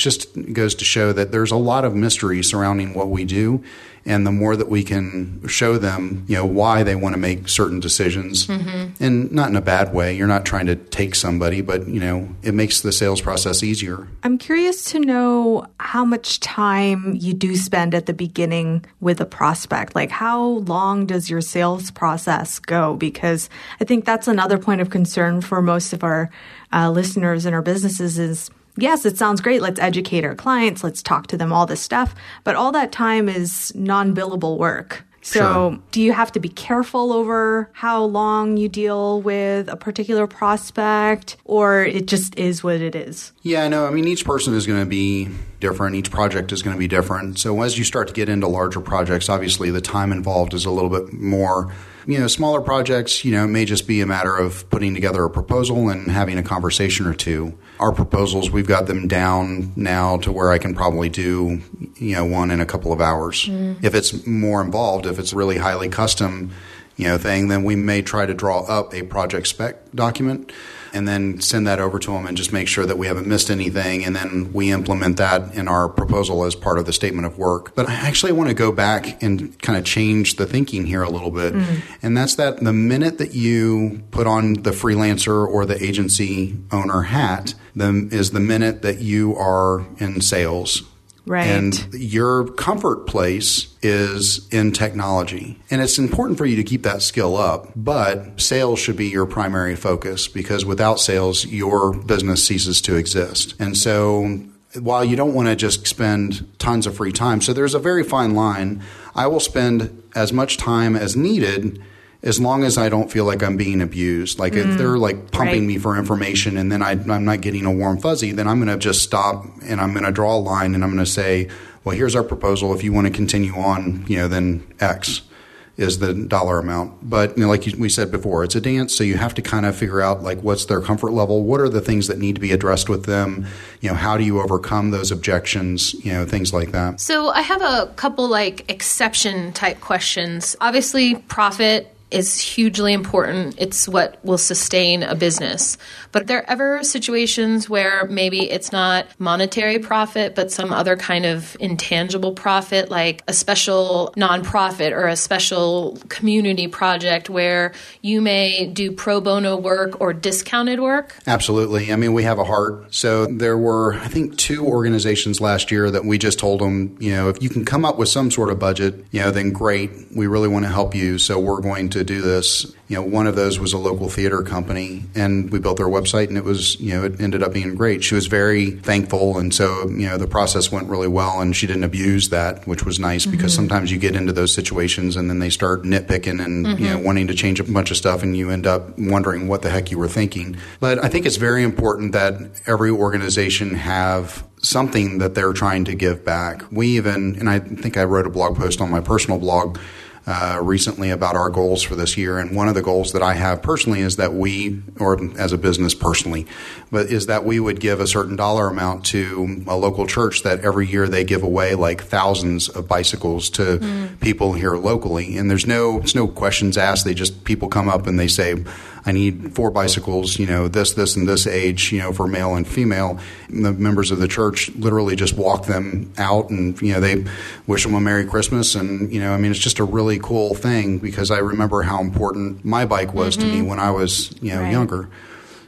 it goes to show that there's a lot of mystery surrounding what we do. And the more that we can show them, why they want to make certain decisions, and not in a bad way. You're not trying to take somebody, but, it makes the sales process easier. I'm curious to know how much time you do spend at the beginning with a prospect. Like, how long does your sales process go? Because I think that's another point of concern for most of our listeners and our businesses is, yes, it sounds great. Let's educate our clients. Let's talk to them, all this stuff. But all that time is non-billable work. So do you have to be careful over how long you deal with a particular prospect, or it just is what it is? Yeah, no, I mean, each person is going to be different. Each project is going to be different. So as you start to get into larger projects, obviously the time involved is a little bit more. Smaller projects, it may just be a matter of putting together a proposal and having a conversation or two. Our proposals, we've got them down now to where I can probably do, one in a couple of hours. If it's more involved, if it's a really highly custom, thing, then we may try to draw up a project spec document and then send that over to them and just make sure that we haven't missed anything. And then we implement that in our proposal as part of the statement of work. But I actually want to go back and kind of change the thinking here a little bit. And that's that the minute that you put on the freelancer or the agency owner hat, is the minute that you are in sales. Right. And your comfort place is in technology. And it's important for you to keep that skill up, but sales should be your primary focus because without sales, your business ceases to exist. And so while you don't want to just spend tons of free time, so there's a very fine line. I will spend as much time as needed as long as I don't feel like I'm being abused. Like if they're like pumping me for information and then I'm not getting a warm fuzzy, then I'm going to just stop and I'm going to draw a line and I'm going to say, well, here's our proposal. If you want to continue on, then X is the dollar amount. But like we said before, it's a dance. So you have to kind of figure out like what's their comfort level? What are the things that need to be addressed with them? How do you overcome those objections? Things like that. So I have a couple exception type questions. Obviously, profit is hugely important. It's what will sustain a business. But are there ever situations where maybe it's not monetary profit, but some other kind of intangible profit, like a special nonprofit or a special community project where you may do pro bono work or discounted work? Absolutely. I mean, we have a heart. So there were, I think, 2 organizations last year that we just told them, if you can come up with some sort of budget, then great. We really want to help you. So we're going to do this. One of those was a local theater company, and we built their website, and it was, it ended up being great. She was very thankful, and so, the process went really well, and she didn't abuse that, which was nice because sometimes you get into those situations, and then they start nitpicking and, wanting to change a bunch of stuff, and you end up wondering what the heck you were thinking. But I think it's very important that every organization have something that they're trying to give back. And I think I wrote a blog post on my personal blog recently about our goals for this year. And one of the goals that I have personally is that or as a business personally, but is that we would give a certain dollar amount to a local church that every year they give away thousands of bicycles to people here locally. And there's no questions asked. People come up and they say, I need 4 bicycles, this, and this age, for male and female. And the members of the church literally just walk them out and, they wish them a Merry Christmas. And, it's just a really cool thing because I remember how important my bike was to me when I was, younger.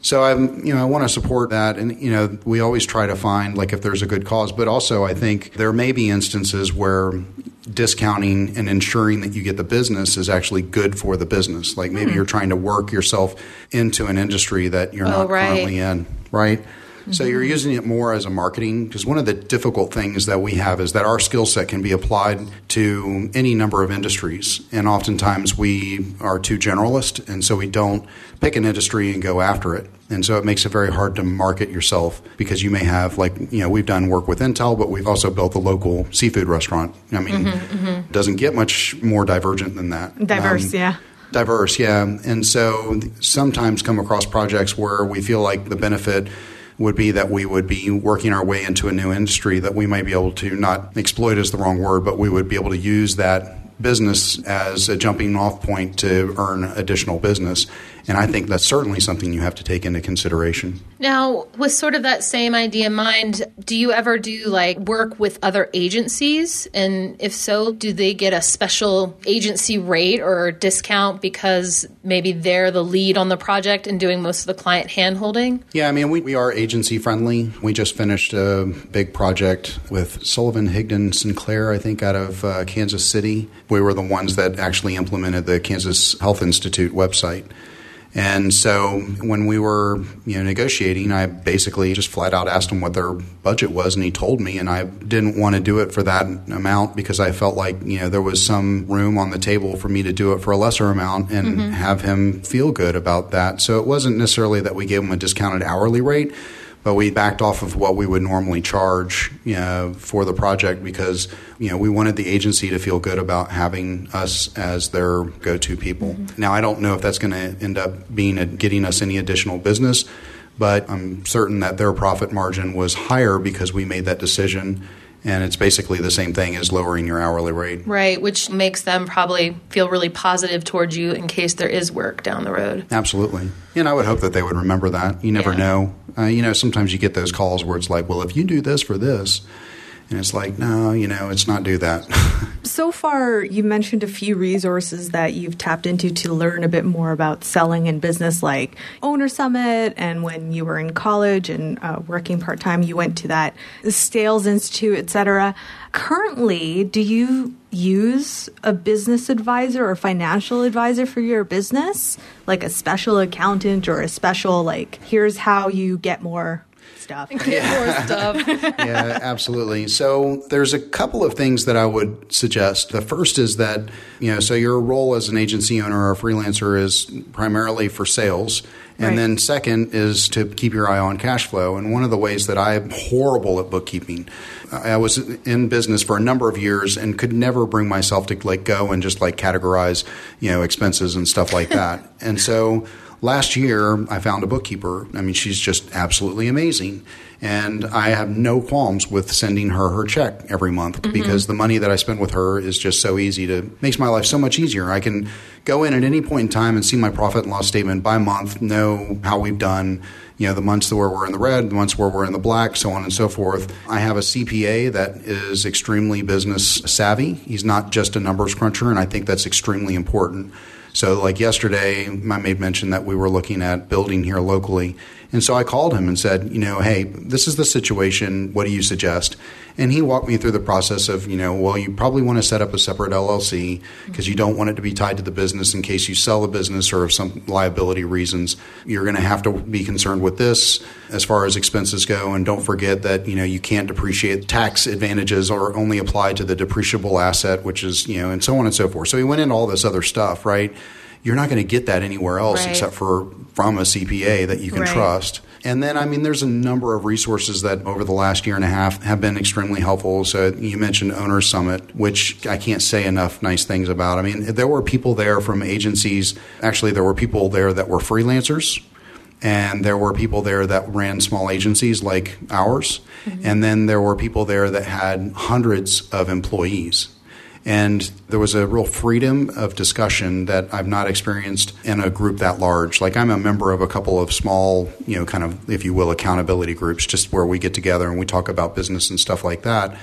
So I want to support that, and we always try to find if there's a good cause, but also I think there may be instances where discounting and ensuring that you get the business is actually good for the business. Like maybe you're trying to work yourself into an industry that you're not currently in, right? So you're using it more as a marketing, because one of the difficult things that we have is that our skill set can be applied to any number of industries. And oftentimes we are too generalist, and so we don't pick an industry and go after it. And so it makes it very hard to market yourself, because you may have we've done work with Intel, but we've also built a local seafood restaurant. I mean, it doesn't get much more divergent than that. Diverse, yeah. Diverse, yeah. And so sometimes come across projects where we feel like the benefit would be that we would be working our way into a new industry that we might be able to, not exploit is the wrong word, but we would be able to use that business as a jumping off point to earn additional business. And I think that's certainly something you have to take into consideration. Now, with sort of that same idea in mind, do you ever do work with other agencies? And if so, do they get a special agency rate or discount because maybe they're the lead on the project and doing most of the client handholding? Yeah, I mean, we are agency friendly. We just finished a big project with Sullivan, Higdon, Sinclair, I think, out of Kansas City. We were the ones that actually implemented the Kansas Health Institute website. And so when we were negotiating, I basically just flat out asked him what their budget was, and he told me, and I didn't want to do it for that amount because I felt like there was some room on the table for me to do it for a lesser amount and have him feel good about that. So it wasn't necessarily that we gave him a discounted hourly rate, but we backed off of what we would normally charge for the project because we wanted the agency to feel good about having us as their go-to people. Now, I don't know if that's going to end up being getting us any additional business, but I'm certain that their profit margin was higher because we made that decision. And it's basically the same thing as lowering your hourly rate. Right, which makes them probably feel really positive towards you in case there is work down the road. Absolutely. And I would hope that they would remember that. You never know. Sometimes you get those calls where it's like, well, if you do this for this, and it's like, no, it's not do that. So far, you mentioned a few resources that you've tapped into to learn a bit more about selling and business, like Owner Summit, and when you were in college and working part-time, you went to that Sales Institute, etc. Currently, do you use a business advisor or financial advisor for your business, like a special accountant or a special, here's how you get more stuff. More stuff. Yeah, absolutely. So there's a couple of things that I would suggest. The first is that, so your role as an agency owner or a freelancer is primarily for sales. And then second is to keep your eye on cash flow. And one of the ways that I'm horrible at bookkeeping, I was in business for a number of years and could never bring myself to go and just categorize, expenses and stuff like that. And so last year, I found a bookkeeper. I mean, she's just absolutely amazing. And I have no qualms with sending her check every month because the money that I spend with her is just so easy makes my life so much easier. I can go in at any point in time and see my profit and loss statement by month, know how we've done, the months where we're in the red, the months where we're in the black, so on and so forth. I have a CPA that is extremely business savvy. He's not just a numbers cruncher, and I think that's extremely important. So yesterday, I made mention that we were looking at building here locally. And so I called him and said, hey, this is the situation. What do you suggest? And he walked me through the process of, well, you probably want to set up a separate LLC because you don't want it to be tied to the business in case you sell the business or of some liability reasons. You're going to have to be concerned with this as far as expenses go. And don't forget that, you can't depreciate. Tax advantages are only applied to the depreciable asset, which is, and so on and so forth. So he went into all this other stuff, right? You're not going to get that anywhere else except from a CPA that you can trust. And then, there's a number of resources that over the last year and a half have been extremely helpful. So you mentioned Owner Summit, which I can't say enough nice things about. There were people there from agencies. Actually, there were people there that were freelancers. And there were people there that ran small agencies like ours. And then there were people there that had hundreds of employees. And there was a real freedom of discussion that I've not experienced in a group that large. I'm a member of a couple of small, kind of, if you will, accountability groups, just where we get together and we talk about business and stuff like that.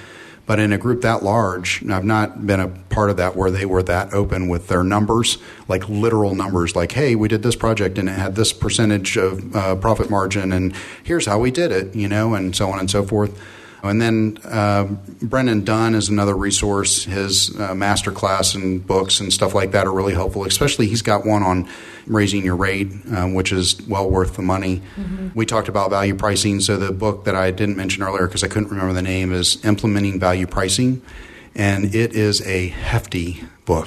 But in a group that large, I've not been a part of that where they were that open with their numbers, like literal numbers, like, hey, we did this project and it had this percentage of profit margin and here's how we did it, and so on and so forth. And then Brennan Dunn is another resource. His masterclass and books and stuff like that are really helpful, especially he's got one on raising your rate, which is well worth the money. Mm-hmm. We talked about value pricing. So the book that I didn't mention earlier because I couldn't remember the name is Implementing Value Pricing. And it is a hefty book.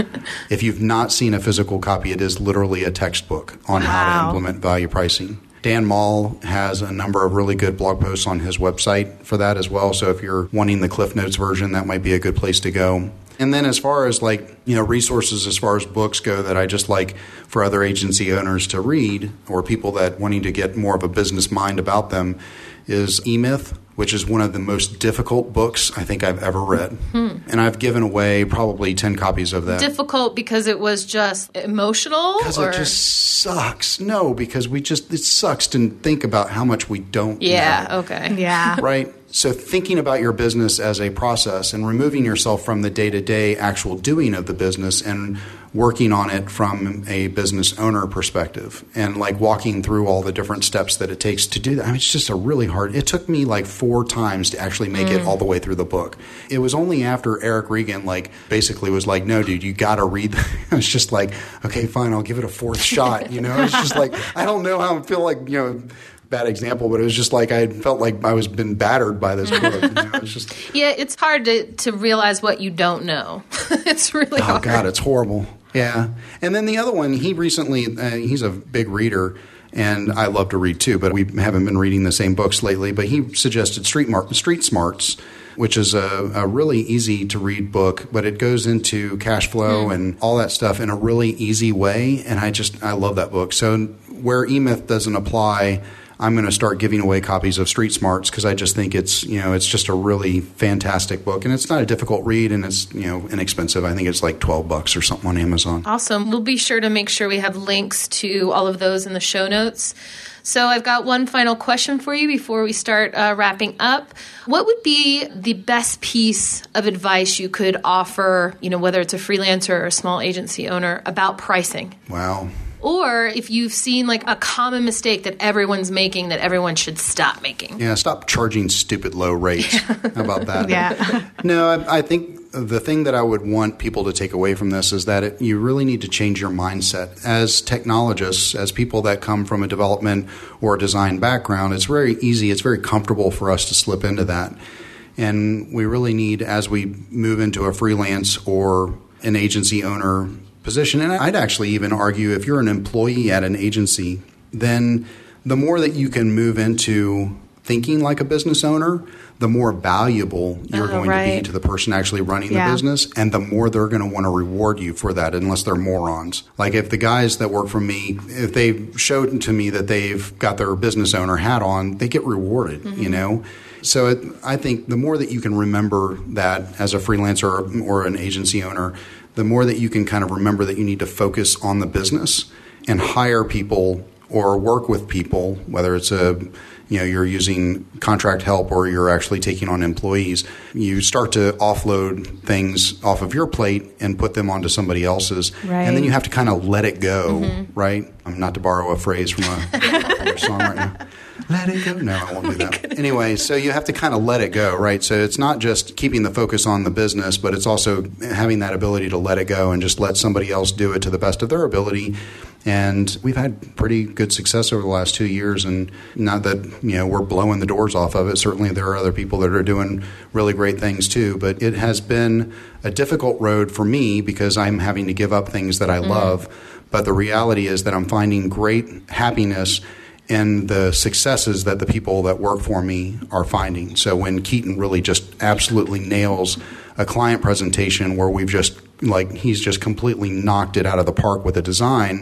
If you've not seen a physical copy, it is literally a textbook on how to implement value pricing. Dan Mall has a number of really good blog posts on his website for that as well. So if you're wanting the Cliff Notes version, that might be a good place to go. And then as far as resources as far as books go that I just like for other agency owners to read or people that wanting to get more of a business mind about them is E-Myth, which is one of the most difficult books I think I've ever read. And I've given away probably 10 copies of that. Difficult because it was just emotional? Because it just sucks. No, because it sucks to think about how much we don't know. Okay. Yeah. Right? So thinking about your business as a process and removing yourself from the day-to-day actual doing of the business and working on it from a business owner perspective and walking through all the different steps that it takes to do that. It's just it took me 4 times to actually make it all the way through the book. It was only after Eric Regan basically was like, no, dude, you got to read. I was just like, okay, fine, I'll give it a 4th shot. It's just I don't know how I feel bad example, but it was just I felt like I was been battered by this book. It was just it's hard to realize what you don't know. It's really hard. Oh God, it's horrible. Yeah. And then the other one, he recently, he's a big reader, and I love to read too, but we haven't been reading the same books lately. But he suggested Street Smarts, which is a really easy to read book, but it goes into cash flow and all that stuff in a really easy way. And I love that book. So where E-Myth doesn't apply, I'm going to start giving away copies of Street Smarts because I just think it's just a really fantastic book, and it's not a difficult read, and it's inexpensive. I think it's $12 or something on Amazon. Awesome. We'll be sure to make sure we have links to all of those in the show notes. So I've got one final question for you before we start wrapping up. What would be the best piece of advice you could offer, whether it's a freelancer or a small agency owner, about pricing? Wow. Or if you've seen a common mistake that everyone's making that everyone should stop making. Yeah, stop charging stupid low rates. How about that? Yeah. No, I think the thing that I would want people to take away from this is that you really need to change your mindset. As technologists, as people that come from a development or a design background, it's very easy, it's very comfortable for us to slip into that. And we really need, as we move into a freelance or an agency owner position, and I'd actually even argue if you're an employee at an agency, then the more that you can move into thinking like a business owner, the more valuable you're going to be to the person actually running the business, and the more they're going to want to reward you for that, unless they're morons. If the guys that work for me, if they've showed to me that they've got their business owner hat on, they get rewarded, So I think the more that you can remember that as a freelancer or an agency owner, the more that you can kind of remember that you need to focus on the business and hire people or work with people, whether it's you're using contract help or you're actually taking on employees, you start to offload things off of your plate and put them onto somebody else's. Right. And then you have to kind of let it go, right? Not to borrow a phrase from a song right now. Let it go. No, I won't do that. Anyway, so you have to kind of let it go, right? So it's not just keeping the focus on the business, but it's also having that ability to let it go and just let somebody else do it to the best of their ability. And we've had pretty good success over the last 2 years, and not that we're blowing the doors off of it. Certainly there are other people that are doing really great things too, but it has been a difficult road for me because I'm having to give up things that I love. But the reality is that I'm finding great happiness in the successes that the people that work for me are finding. So when Keaton really just absolutely nails a client presentation where we've just he's just completely knocked it out of the park with a design,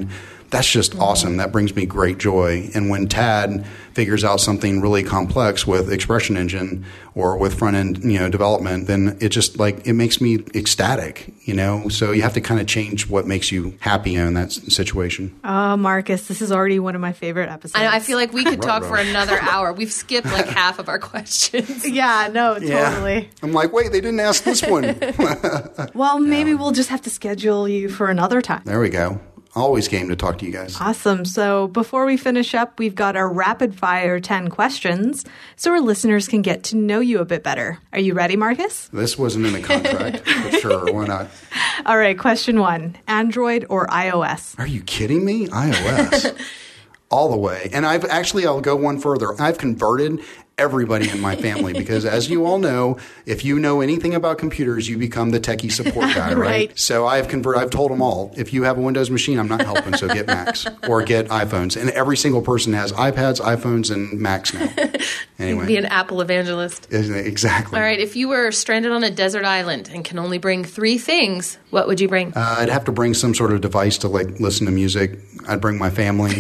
That's just awesome. That brings me great joy. And when Tad figures out something really complex with Expression Engine or with front-end, development, then it just it makes me ecstatic, So you have to kind of change what makes you happy in that situation. Oh, Marcus, this is already one of my favorite episodes. I feel like we could talk for another hour. We've skipped half of our questions. Yeah, no, totally. Yeah. I'm like, wait, they didn't ask this one. Well, maybe we'll just have to schedule you for another time. There we go. Always game to talk to you guys. Awesome. So before we finish up, we've got our rapid fire 10 questions so our listeners can get to know you a bit better. Are you ready, Marcus? This wasn't in the contract, but sure, why not? All right, question 1, Android or iOS? Are you kidding me? iOS. All the way. And I'll go one further. I've converted everybody in my family because, as you all know, if you know anything about computers, you become the techie support guy, right? So I've told them all, if you have a Windows machine, I'm not helping, so get Macs or get iPhones. And every single person has iPads, iPhones, and Macs now. Anyway. Be an Apple evangelist. Exactly. All right, if you were stranded on a desert island and can only bring 3 things, what would you bring? I'd have to bring some sort of device to listen to music. I'd bring my family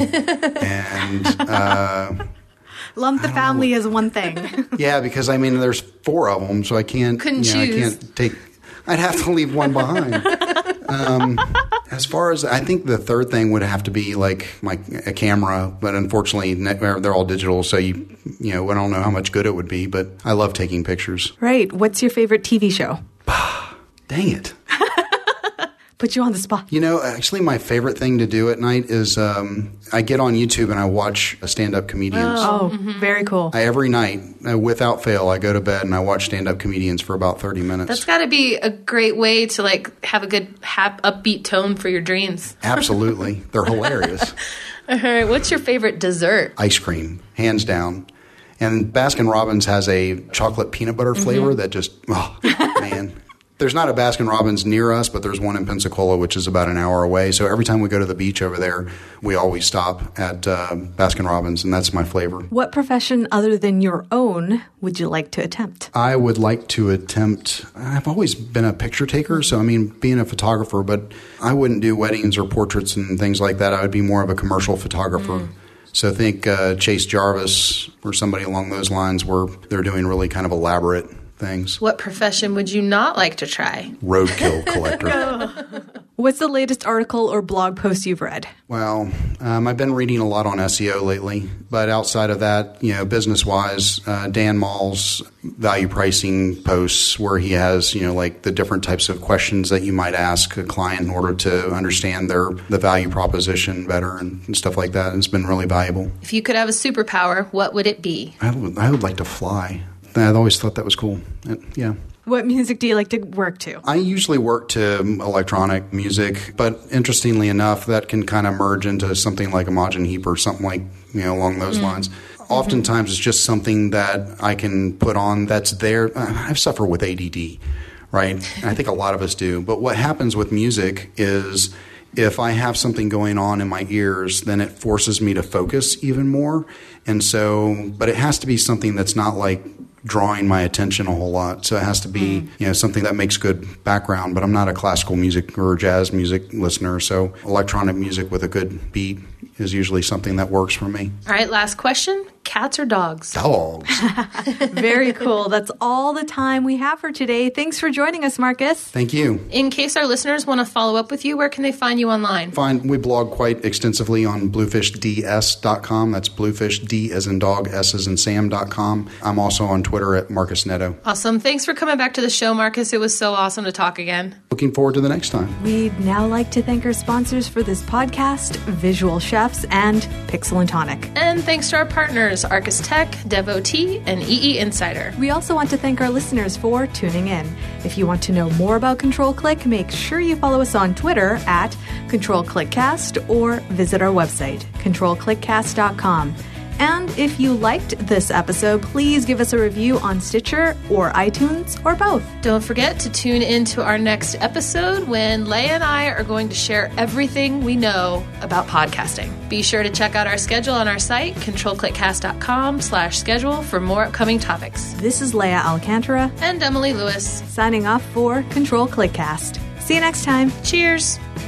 and lump the family as one thing. Yeah, because there's 4 of them, so I can't. Couldn't choose. I can't take. I'd have to leave one behind. As far as I think the third thing would have to be a camera, but unfortunately they're all digital, so I don't know how much good it would be. But I love taking pictures. Right. What's your favorite TV show? Dang it. Put you on the spot. Actually, my favorite thing to do at night is I get on YouTube and I watch stand-up comedians. Oh, very cool. Every night, without fail, I go to bed and I watch stand-up comedians for about 30 minutes. That's got to be a great way to have a good upbeat tone for your dreams. Absolutely. They're hilarious. All right. What's your favorite dessert? Ice cream, hands down. And Baskin-Robbins has a chocolate peanut butter flavor that just, man. There's not a Baskin-Robbins near us, but there's one in Pensacola, which is about an hour away. So every time we go to the beach over there, we always stop at Baskin-Robbins, and that's my flavor. What profession other than your own would you like to attempt? I would like to I've always been a picture taker, so being a photographer, but I wouldn't do weddings or portraits and things like that. I would be more of a commercial photographer. So think Chase Jarvis or somebody along those lines where they're doing really kind of elaborate things. What profession would you not like to try? Roadkill collector. What's the latest article or blog post you've read? Well, I've been reading a lot on SEO lately, but outside of that, business-wise, Dan Mall's value pricing posts where he has, the different types of questions that you might ask a client in order to understand the value proposition better and stuff like that. It's been really valuable. If you could have a superpower, what would it be? I would like to fly. I've always thought that was cool. Yeah. What music do you like to work to? I usually work to electronic music, but interestingly enough, that can kind of merge into something like Imogen Heap or something along those lines. Oftentimes, it's just something that I can put on that's there. I suffer with ADD, right? I think a lot of us do. But what happens with music is if I have something going on in my ears, then it forces me to focus even more. And so, but it has to be something that's not drawing my attention a whole lot. So it has to be, something that makes good background, but I'm not a classical music or jazz music listener. So electronic music with a good beat is usually something that works for me. All right, last question. Cats or dogs? Dogs. Very cool. That's all the time we have for today. Thanks for joining us, Marcus. Thank you. In case our listeners want to follow up with you, where can they find you online? We blog quite extensively on bluefishds.com. That's bluefish, D as in dog, S as in Sam.com. I'm also on Twitter at Marcus Netto. Awesome. Thanks for coming back to the show, Marcus. It was so awesome to talk again. Looking forward to the next time. We'd now like to thank our sponsors for this podcast, Visual Chefs and Pixel and Tonic. And thanks to our partners, Arcus Tech, Devotee, and EE Insider. We also want to thank our listeners for tuning in. If you want to know more about Control Click, make sure you follow us on Twitter at ControlClickCast or visit our website, controlclickcast.com. And if you liked this episode, please give us a review on Stitcher or iTunes or both. Don't forget to tune in to our next episode when Leia and I are going to share everything we know about podcasting. Be sure to check out our schedule on our site, controlclickcast.com/schedule for more upcoming topics. This is Leia Alcantara and Emily Lewis signing off for Control Clickcast. See you next time. Cheers.